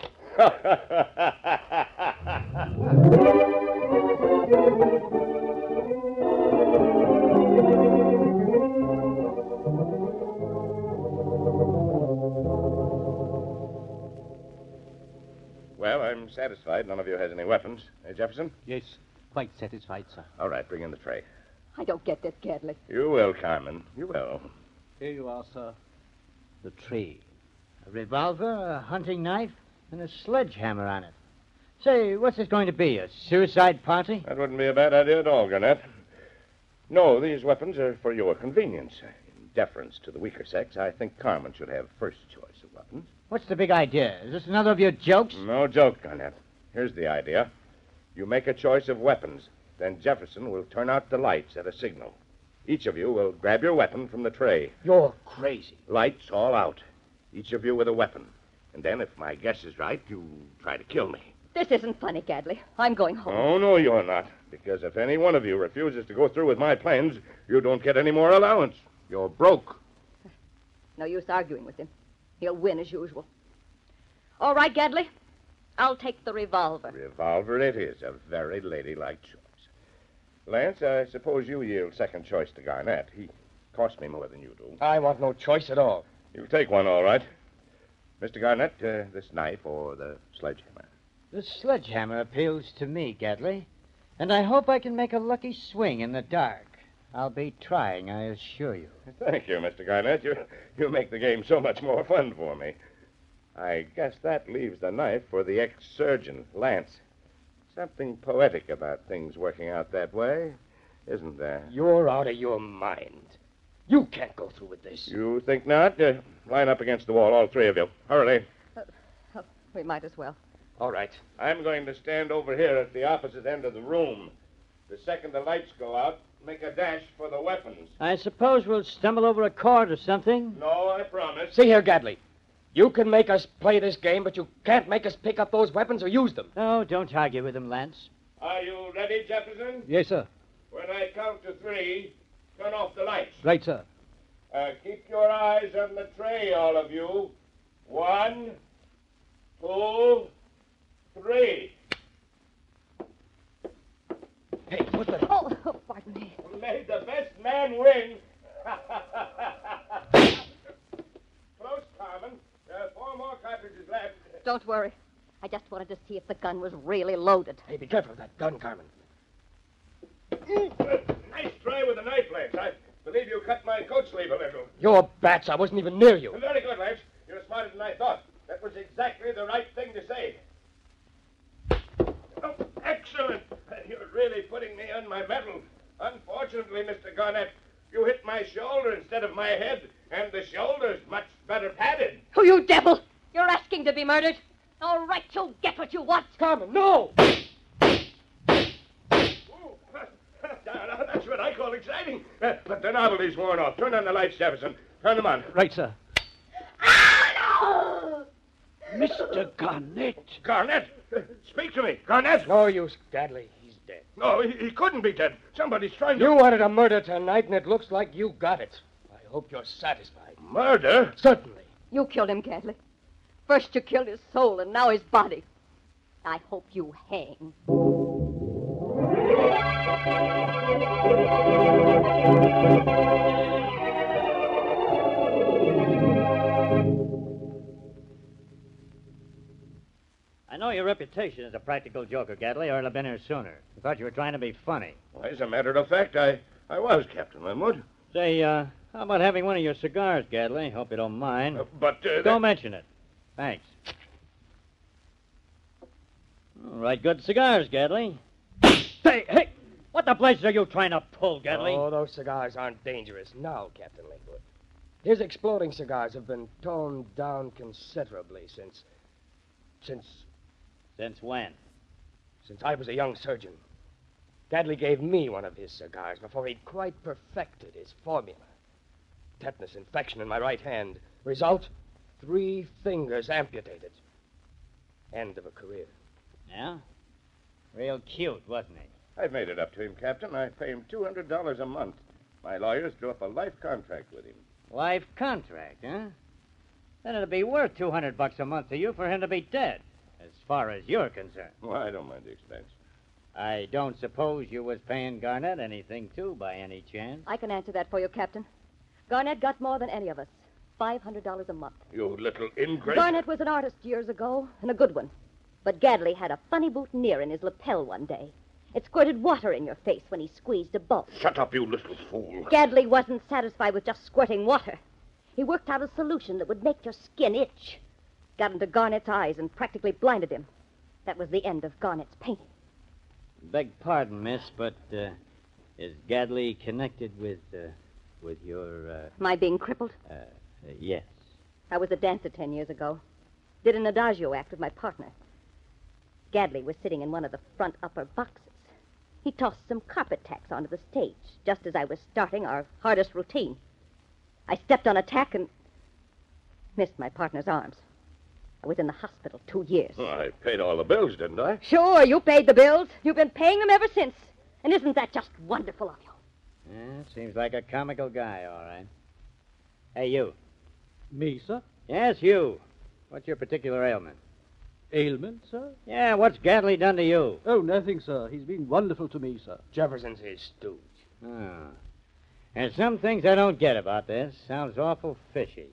[SPEAKER 12] Well, I'm satisfied none of you has any weapons. Eh, Jefferson?
[SPEAKER 14] Yes, quite satisfied, sir.
[SPEAKER 12] All right, bring in the tray.
[SPEAKER 11] I don't get this, Gadley.
[SPEAKER 12] You will, Carmen. You will.
[SPEAKER 14] Here you are, sir.
[SPEAKER 10] The tree. A revolver, a hunting knife, and a sledgehammer on it. Say, what's this going to be, a suicide party?
[SPEAKER 12] That wouldn't be a bad idea at all, Garnett. No, these weapons are for your convenience. In deference to the weaker sex, I think Carmen should have first choice of weapons.
[SPEAKER 10] What's the big idea? Is this another of your jokes?
[SPEAKER 12] No joke, Garnett. Here's the idea. You make a choice of weapons. Then Jefferson will turn out the lights at a signal. Each of you will grab your weapon from the tray.
[SPEAKER 13] You're crazy.
[SPEAKER 12] Lights all out. Each of you with a weapon. And then, if my guess is right, you try to kill me.
[SPEAKER 11] This isn't funny, Gadley. I'm going home.
[SPEAKER 12] Oh, no, you're not. Because if any one of you refuses to go through with my plans, you don't get any more allowance. You're broke.
[SPEAKER 11] No use arguing with him. He'll win as usual. All right, Gadley. I'll take the revolver.
[SPEAKER 12] Revolver it is. A very ladylike choice. Lance, I suppose you yield second choice to Garnett. He costs me more than you do.
[SPEAKER 13] I want no choice at all.
[SPEAKER 12] You take one, all right. Mister Garnett, uh, this knife or the sledgehammer?
[SPEAKER 10] The sledgehammer appeals to me, Gadley. And I hope I can make a lucky swing in the dark. I'll be trying, I assure you.
[SPEAKER 12] Thank you, Mister Garnett. You, you make the game so much more fun for me. I guess that leaves the knife for the ex-surgeon, Lance. Something poetic about things working out that way, isn't there?
[SPEAKER 13] You're out of your mind. You can't go through with this.
[SPEAKER 12] You think not? Uh, line up against the wall, all three of you. Hurry.
[SPEAKER 11] Uh, oh, we might as well.
[SPEAKER 13] All right.
[SPEAKER 12] I'm going to stand over here at the opposite end of the room. The second the lights go out, make a dash for the weapons.
[SPEAKER 10] I suppose we'll stumble over a cord or something.
[SPEAKER 12] No, I promise.
[SPEAKER 13] See here, Gadley. You can make us play this game, but you can't make us pick up those weapons or use them.
[SPEAKER 10] No, don't argue with him, Lance.
[SPEAKER 12] Are you ready, Jefferson?
[SPEAKER 14] Yes, sir.
[SPEAKER 12] When I count to three, turn off the lights.
[SPEAKER 14] Right, sir.
[SPEAKER 12] Uh, keep your eyes on the tray, all of you. One, two, three.
[SPEAKER 13] Hey, what the...
[SPEAKER 11] Oh, oh pardon me.
[SPEAKER 12] May the best man win. Close, Carmen. There are four more cartridges left.
[SPEAKER 11] Don't worry. I just wanted to see if the gun was really loaded.
[SPEAKER 13] Hey, be careful of that gun, Carmen.
[SPEAKER 12] Nice try with the knife, Lance. I believe you cut my coat sleeve a little.
[SPEAKER 13] Your bats, I wasn't even near you.
[SPEAKER 12] Very good, Lance. You're smarter than I thought. That was exactly the right thing to say. Oh, excellent. You're really putting me on my mettle. Unfortunately, Mister Garnett, you hit my shoulder instead of my head, and the shoulder's much better padded.
[SPEAKER 11] Oh, you devil! You're asking to be murdered. All right, you'll get what you want.
[SPEAKER 13] Carmen, no!
[SPEAKER 12] Now, that's what I call exciting. Uh, but the novelty's worn off. Turn on the lights, Jefferson. Turn them on.
[SPEAKER 14] Right, sir.
[SPEAKER 11] Ah, no!
[SPEAKER 14] Mister Garnett.
[SPEAKER 12] Garnett? Uh, speak to me. Garnett?
[SPEAKER 13] No use, Gadley. He's dead.
[SPEAKER 12] No, he, he couldn't be dead. Somebody's trying to...
[SPEAKER 13] You wanted a murder tonight, and it looks like you got it. I hope you're satisfied.
[SPEAKER 12] Murder?
[SPEAKER 13] Certainly.
[SPEAKER 11] You killed him, Gadley. First you killed his soul, and now his body. I hope you hang.
[SPEAKER 10] I know your reputation as a practical joker, Gadley, or I'd have been here sooner. I thought you were trying to be funny.
[SPEAKER 12] Well, as a matter of fact, I, I was, Captain Linwood.
[SPEAKER 10] Say, uh, how about having one of your cigars, Gadley? Hope you don't mind.
[SPEAKER 12] Uh, but, uh,
[SPEAKER 10] Don't
[SPEAKER 12] that...
[SPEAKER 10] mention it. Thanks. All right, good cigars, Gadley. Hey, hey! What the blazes are you trying to pull, Gadley?
[SPEAKER 13] Oh, those cigars aren't dangerous now, Captain Linwood. His exploding cigars have been toned down considerably since... since...
[SPEAKER 10] Since when?
[SPEAKER 13] Since I was a young surgeon. Gadley gave me one of his cigars before he'd quite perfected his formula. Tetanus infection in my right hand. Result, three fingers amputated. End of a career.
[SPEAKER 10] Yeah? Real cute, wasn't he?
[SPEAKER 12] I've made it up to him, Captain. I pay him two hundred dollars a month. My lawyers drew up a life contract with him.
[SPEAKER 10] Life contract, huh? Then it'd be worth two hundred bucks a month to you for him to be dead, as far as you're concerned.
[SPEAKER 12] Well, I don't mind the expense.
[SPEAKER 10] I don't suppose you was paying Garnett anything, too, by any chance?
[SPEAKER 11] I can answer that for you, Captain. Garnett got more than any of us. five hundred dollars a month.
[SPEAKER 12] You little ingrate.
[SPEAKER 11] Garnett was an artist years ago, and a good one. But Gadley had a funny boutonniere in his lapel one day. It squirted water in your face when he squeezed a bolt.
[SPEAKER 12] Shut up, you little fool.
[SPEAKER 11] Gadley wasn't satisfied with just squirting water. He worked out a solution that would make your skin itch. Got into Garnett's eyes and practically blinded him. That was the end of Garnett's painting.
[SPEAKER 10] Beg pardon, miss, but uh, is Gadley connected with uh, with your... Uh,
[SPEAKER 11] My being crippled?
[SPEAKER 10] Uh, uh, yes.
[SPEAKER 11] I was a dancer ten years ago. Did an adagio act with my partner. Gadley was sitting in one of the front upper boxes. He tossed some carpet tacks onto the stage, just as I was starting our hardest routine. I stepped on a tack and missed my partner's arms. I was in the hospital two years.
[SPEAKER 12] Oh, I paid all the bills, didn't I?
[SPEAKER 11] Sure, you paid the bills. You've been paying them ever since. And isn't that just wonderful of you?
[SPEAKER 10] Yeah, seems like a comical guy, all right. Hey, you.
[SPEAKER 14] Me, sir?
[SPEAKER 10] Yes, you. What's your particular ailment?
[SPEAKER 14] Ailment, sir?
[SPEAKER 10] Yeah, what's Gadley done to you?
[SPEAKER 14] Oh, nothing, sir. He's been wonderful to me, sir.
[SPEAKER 13] Jefferson's his stooge.
[SPEAKER 10] Oh. There's some things I don't get about this. Sounds awful fishy.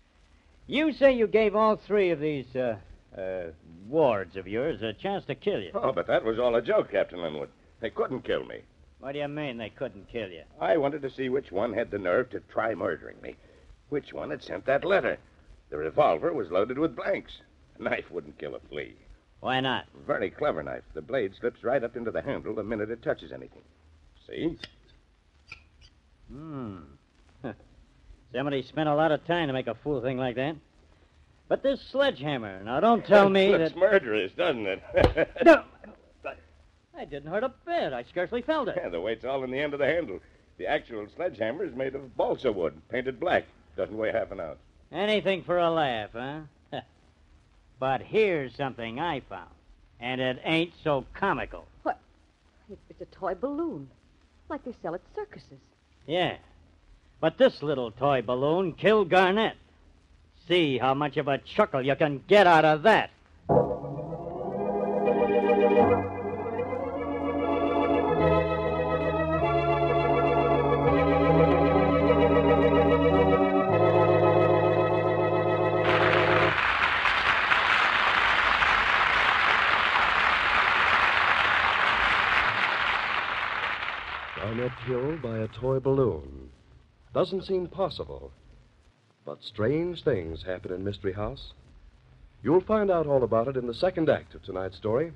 [SPEAKER 10] You say you gave all three of these, uh, uh, wards of yours a chance to kill you.
[SPEAKER 12] Oh, but that was all a joke, Captain Linwood. They couldn't kill me.
[SPEAKER 10] What do you mean they couldn't kill you?
[SPEAKER 12] I wanted to see which one had the nerve to try murdering me. Which one had sent that letter. The revolver was loaded with blanks. A knife wouldn't kill a flea.
[SPEAKER 10] Why not?
[SPEAKER 12] Very clever knife. The blade slips right up into the handle the minute it touches anything. See?
[SPEAKER 10] Hmm. Somebody spent a lot of time to make a fool thing like that. But this sledgehammer, now don't tell me
[SPEAKER 12] Looks
[SPEAKER 10] that...
[SPEAKER 12] murderous, doesn't it?
[SPEAKER 10] No! I didn't hurt a bit. I scarcely felt it.
[SPEAKER 12] Yeah, the weight's all in the end of the handle. The actual sledgehammer is made of balsa wood, painted black. Doesn't weigh half an ounce.
[SPEAKER 10] Anything for a laugh, huh? But here's something I found. And it ain't so comical.
[SPEAKER 11] What? It's a toy balloon. Like they sell at circuses.
[SPEAKER 10] Yeah. But this little toy balloon killed Garnett. See how much of a chuckle you can get out of that.
[SPEAKER 9] Garnett killed by a toy balloon. Doesn't seem possible. But strange things happen in Mystery House. You'll find out all about it in the second act of tonight's story.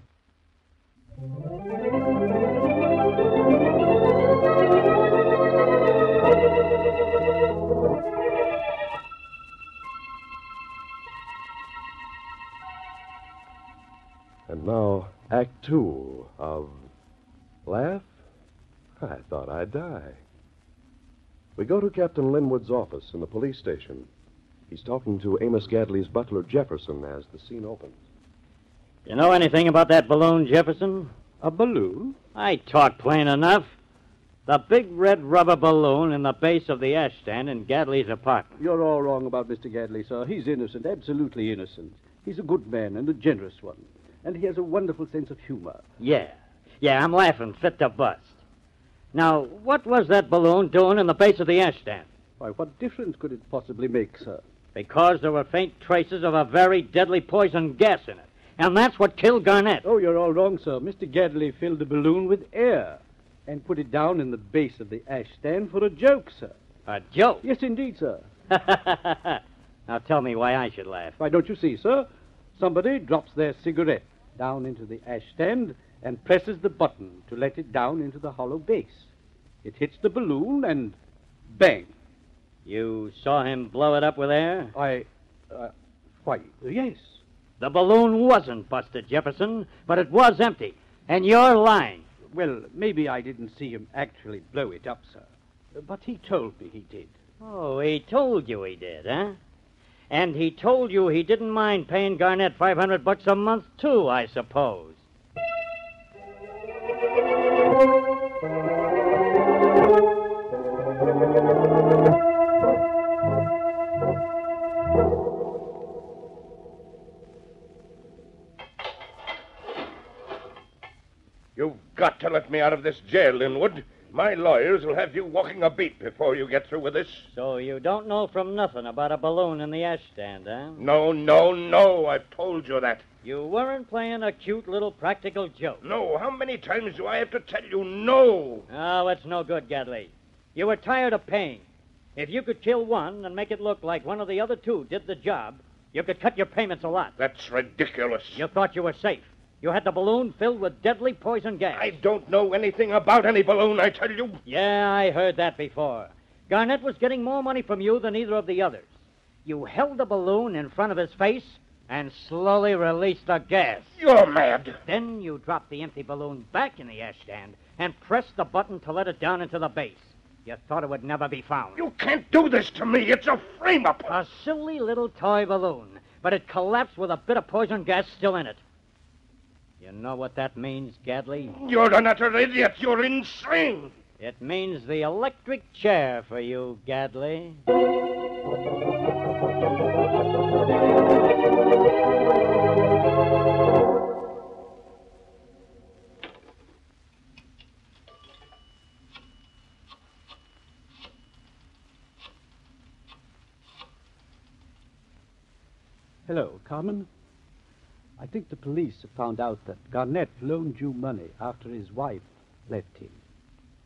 [SPEAKER 9] And now, Act Two of Laugh? I thought I'd die. We go to Captain Linwood's office in the police station. He's talking to Amos Gadley's butler, Jefferson, as the scene opens.
[SPEAKER 10] You know anything about that balloon, Jefferson?
[SPEAKER 14] A balloon?
[SPEAKER 10] I talk plain enough. The big red rubber balloon in the base of the ash stand in Gadley's apartment.
[SPEAKER 14] You're all wrong about Mister Gadley, sir. He's innocent, absolutely innocent. He's a good man and a generous one. And he has a wonderful sense of humor.
[SPEAKER 10] Yeah. Yeah, I'm laughing fit to bust. Now, what was that balloon doing in the base of the ash stand?
[SPEAKER 14] Why, what difference could it possibly make, sir?
[SPEAKER 10] Because there were faint traces of a very deadly poison gas in it. And that's what killed Garnett.
[SPEAKER 14] Oh, you're all wrong, sir. Mister Gadley filled the balloon with air and put it down in the base of the ash stand for a joke, sir.
[SPEAKER 10] A joke?
[SPEAKER 14] Yes, indeed, sir.
[SPEAKER 10] Now tell me why I should laugh.
[SPEAKER 14] Why, don't you see, sir? Somebody drops their cigarette down into the ash stand and presses the button to let it down into the hollow base. It hits the balloon and bang.
[SPEAKER 10] You saw him blow it up with air?
[SPEAKER 14] I, uh, why, yes.
[SPEAKER 10] The balloon wasn't busted, Jefferson, but it was empty. And you're lying.
[SPEAKER 14] Well, maybe I didn't see him actually blow it up, sir. But he told me he did.
[SPEAKER 10] Oh, he told you he did, huh? And he told you he didn't mind paying Garnett five hundred bucks a month, too, I suppose.
[SPEAKER 12] You've got to let me out of this jail, Linwood. My lawyers will have you walking a beat before you get through with this.
[SPEAKER 10] So you don't know from nothing about a balloon in the ash stand, huh?
[SPEAKER 12] No, no, no. I've told you that.
[SPEAKER 10] You weren't playing a cute little practical joke.
[SPEAKER 12] No. How many times do I have to tell you no?
[SPEAKER 10] Oh, it's no good, Gadley. You were tired of paying. If you could kill one and make it look like one of the other two did the job, you could cut your payments a lot.
[SPEAKER 12] That's ridiculous.
[SPEAKER 10] You thought you were safe. You had the balloon filled with deadly poison gas.
[SPEAKER 12] I don't know anything about any balloon, I tell you.
[SPEAKER 10] Yeah, I heard that before. Garnett was getting more money from you than either of the others. You held the balloon in front of his face and slowly released the gas.
[SPEAKER 12] You're mad.
[SPEAKER 10] Then you dropped the empty balloon back in the ash stand and pressed the button to let it down into the base. You thought it would never be found.
[SPEAKER 12] You can't do this to me. It's a frame-up.
[SPEAKER 10] A silly little toy balloon, but it collapsed with a bit of poison gas still in it. You know what that means, Gadley?
[SPEAKER 12] You're an utter idiot. You're insane.
[SPEAKER 10] It means the electric chair for you, Gadley.
[SPEAKER 14] Hello, Carmen. I think the police have found out that Garnett loaned you money after his wife left him.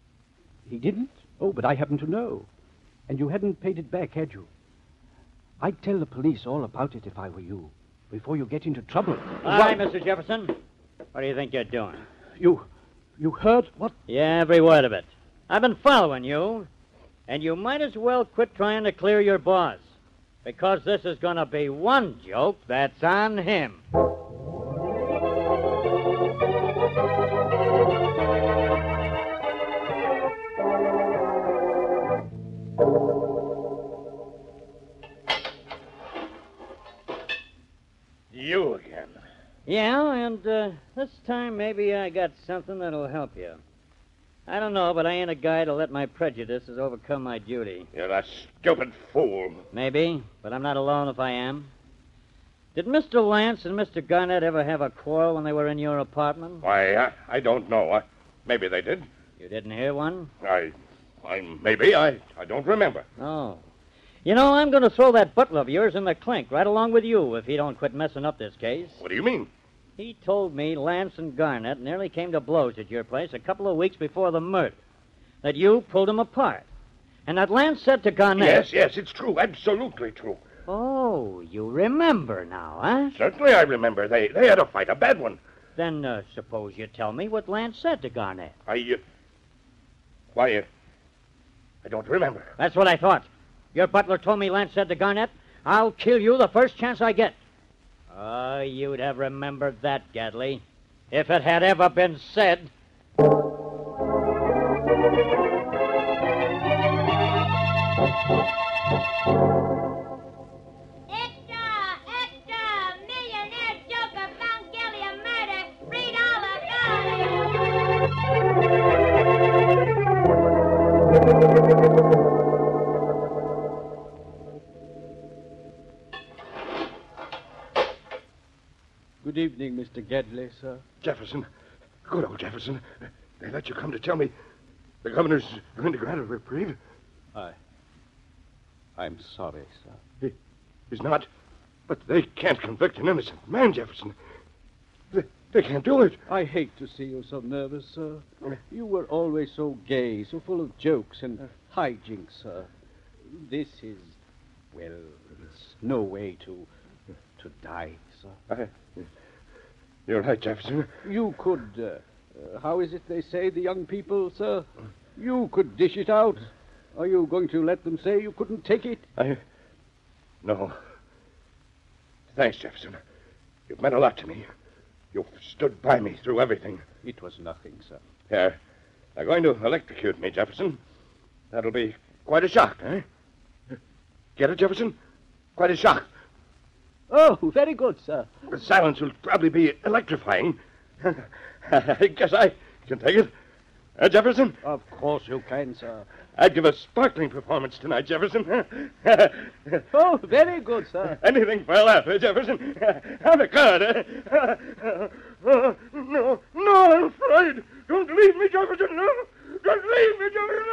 [SPEAKER 14] He didn't? Oh, but I happen to know. And you hadn't paid it back, had you? I'd tell the police all about it if I were you, before you get into trouble.
[SPEAKER 10] Hi, Mister Jefferson. What do you think you're doing?
[SPEAKER 14] You... you heard what?
[SPEAKER 10] Yeah, every word of it. I've been following you, and you might as well quit trying to clear your boss, because this is going to be one joke that's on him.
[SPEAKER 12] You again.
[SPEAKER 10] Yeah, and uh, this time maybe I got something that'll help you. I don't know, but I ain't a guy to let my prejudices overcome my duty.
[SPEAKER 12] You're a stupid fool.
[SPEAKER 10] Maybe, but I'm not alone if I am. Did Mister Lance and Mister Garnett ever have a quarrel when they were in your apartment?
[SPEAKER 12] Why, I, I don't know. I, maybe they did.
[SPEAKER 10] You didn't hear one?
[SPEAKER 12] I, I maybe. I, I don't remember.
[SPEAKER 10] Oh. You know, I'm going to throw that butler of yours in the clink right along with you if he don't quit messing up this case.
[SPEAKER 12] What do you mean?
[SPEAKER 10] He told me Lance and Garnett nearly came to blows at your place a couple of weeks before the murder. That you pulled them apart. And that Lance said to Garnett...
[SPEAKER 12] Yes, yes, it's true. Absolutely true.
[SPEAKER 10] Oh, you remember now, huh?
[SPEAKER 12] Certainly I remember. They they had a fight, a bad one.
[SPEAKER 10] Then uh, suppose you tell me what Lance said to Garnett.
[SPEAKER 12] I... Uh, why, uh, I don't remember.
[SPEAKER 10] That's what I thought. Your butler told me Lance said to Garnett, I'll kill you the first chance I get. Oh, you'd have remembered that, Gadley, if it had ever been said.
[SPEAKER 14] Good evening, Mister Gadley, sir.
[SPEAKER 12] Jefferson. Good old Jefferson. They let you come to tell me the governor's going to grant a reprieve?
[SPEAKER 14] I... I'm sorry, sir.
[SPEAKER 12] He, he's not. But they can't convict an innocent man, Jefferson. They, they can't do it.
[SPEAKER 14] I hate to see you so nervous, sir. You were always so gay, so full of jokes and hijinks, sir. This is, well, it's no way to... to die, sir.
[SPEAKER 12] I, you're right, Jefferson.
[SPEAKER 14] You could, uh, uh, how is it they say, the young people, sir? You could dish it out. Are you going to let them say you couldn't take it?
[SPEAKER 12] I... No. Thanks, Jefferson. You've meant a lot to me. You've stood by me through everything.
[SPEAKER 14] It was nothing, sir.
[SPEAKER 12] Yeah. They're going to electrocute me, Jefferson. That'll be quite a shock, eh? Get it, Jefferson? Quite a shock.
[SPEAKER 14] Oh, very good, sir.
[SPEAKER 12] The silence will probably be electrifying. I guess I can take it. Uh, Jefferson?
[SPEAKER 14] Of course you can, sir.
[SPEAKER 12] I'd give a sparkling performance tonight, Jefferson.
[SPEAKER 14] Oh, very good, sir.
[SPEAKER 12] Anything for a laugh, eh, Jefferson? Have a card, eh? Uh, no, no, I'm afraid. Don't leave me, Jefferson. No, don't leave me, Jefferson.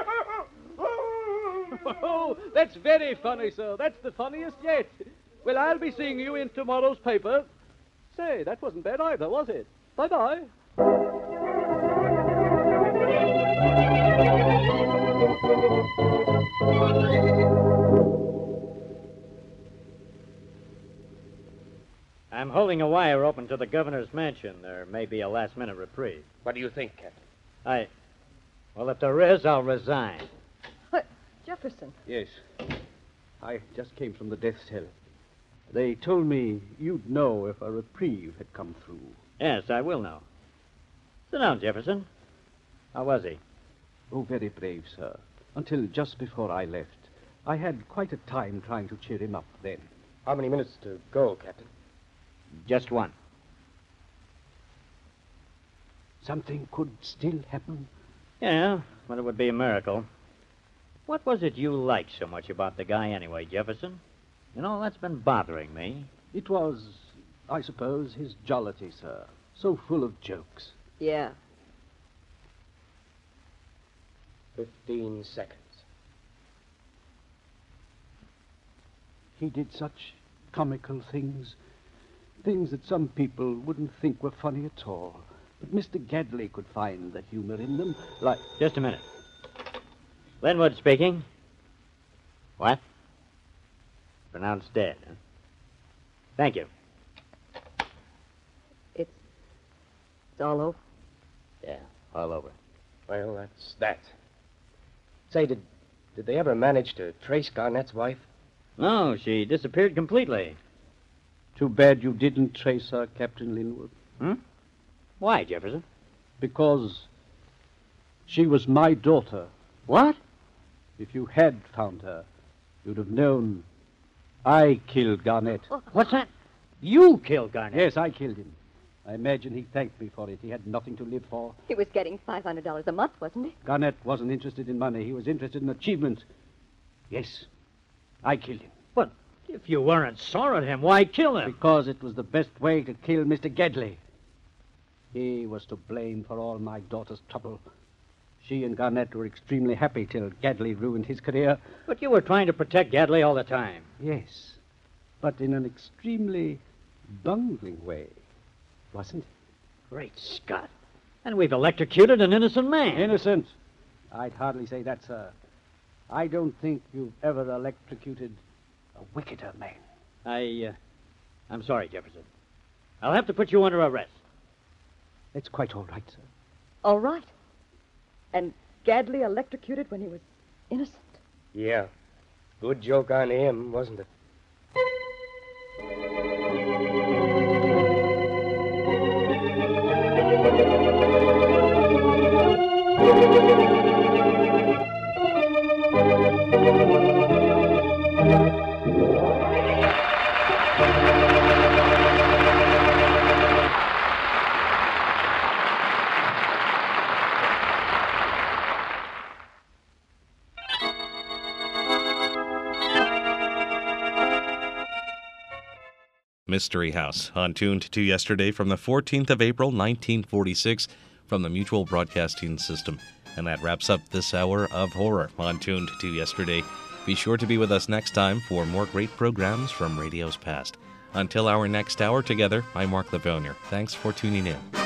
[SPEAKER 14] Oh, that's very funny, sir. That's the funniest yet. Well, I'll be seeing you in tomorrow's paper. Say, that wasn't bad either, was it? Bye-bye.
[SPEAKER 10] I'm holding a wire open to the governor's mansion. There may be a last-minute reprieve.
[SPEAKER 13] What do you think, Captain?
[SPEAKER 10] I... Well, if there is, I'll resign.
[SPEAKER 8] What? Jefferson?
[SPEAKER 14] Yes. I just came from the death cell. They told me you'd know if a reprieve had come through.
[SPEAKER 10] Yes, I will know. Sit down, Jefferson. How was he?
[SPEAKER 14] Oh, very brave, sir. Until just before I left. I had quite a time trying to cheer him up then.
[SPEAKER 13] How many minutes to go, Captain?
[SPEAKER 10] Just one.
[SPEAKER 14] Something could still happen?
[SPEAKER 10] Yeah, but it would be a miracle. What was it you liked so much about the guy anyway, Jefferson? You know, that's been bothering me.
[SPEAKER 14] It was, I suppose, his jollity, sir. So full of jokes.
[SPEAKER 8] Yeah.
[SPEAKER 13] Fifteen seconds.
[SPEAKER 14] He did such comical things. Things that some people wouldn't think were funny at all. But Mister Gadley could find the humor in them, like...
[SPEAKER 10] Just a minute. Linwood speaking. What? Pronounced dead, huh? Thank you.
[SPEAKER 11] It's... It's all over.
[SPEAKER 10] Yeah, all over.
[SPEAKER 13] Well, that's that. Say, did, did they ever manage to trace Garnett's wife?
[SPEAKER 10] No, she disappeared completely.
[SPEAKER 14] Too bad you didn't trace her, Captain Linwood.
[SPEAKER 10] Hmm? Why, Jefferson?
[SPEAKER 14] Because she was my daughter.
[SPEAKER 10] What?
[SPEAKER 14] If you had found her, you'd have known I killed Garnett.
[SPEAKER 10] What's that? You killed Garnett?
[SPEAKER 14] Yes, I killed him. I imagine he thanked me for it. He had nothing to live for.
[SPEAKER 11] He was getting five hundred dollars a month, wasn't he?
[SPEAKER 14] Garnett wasn't interested in money. He was interested in achievement. Yes, I killed him.
[SPEAKER 10] But if you weren't sore at him, why kill him?
[SPEAKER 14] Because it was the best way to kill Mister Gadley. He was to blame for all my daughter's trouble. She and Garnett were extremely happy till Gadley ruined his career.
[SPEAKER 10] But you were trying to protect Gadley all the time.
[SPEAKER 14] Yes, but in an extremely bungling way, wasn't it?
[SPEAKER 10] Great Scott. And we've electrocuted an innocent man.
[SPEAKER 14] Innocent? I'd hardly say that, sir. I don't think you've ever electrocuted a wickeder man.
[SPEAKER 10] I, uh, I'm sorry, Jefferson. I'll have to put you under arrest.
[SPEAKER 14] It's quite all right, sir.
[SPEAKER 11] All right. And Gadley electrocuted when he was innocent?
[SPEAKER 13] Yeah. Good joke on him, wasn't it?
[SPEAKER 1] Mystery House, on Tuned to Yesterday from the fourteenth of April, nineteen forty-six, from the Mutual Broadcasting System. And that wraps up this hour of horror on Tuned to Yesterday. Be sure to be with us next time for more great programs from radio's past. Until our next hour together, I'm Mark Livonia. Thanks for tuning in.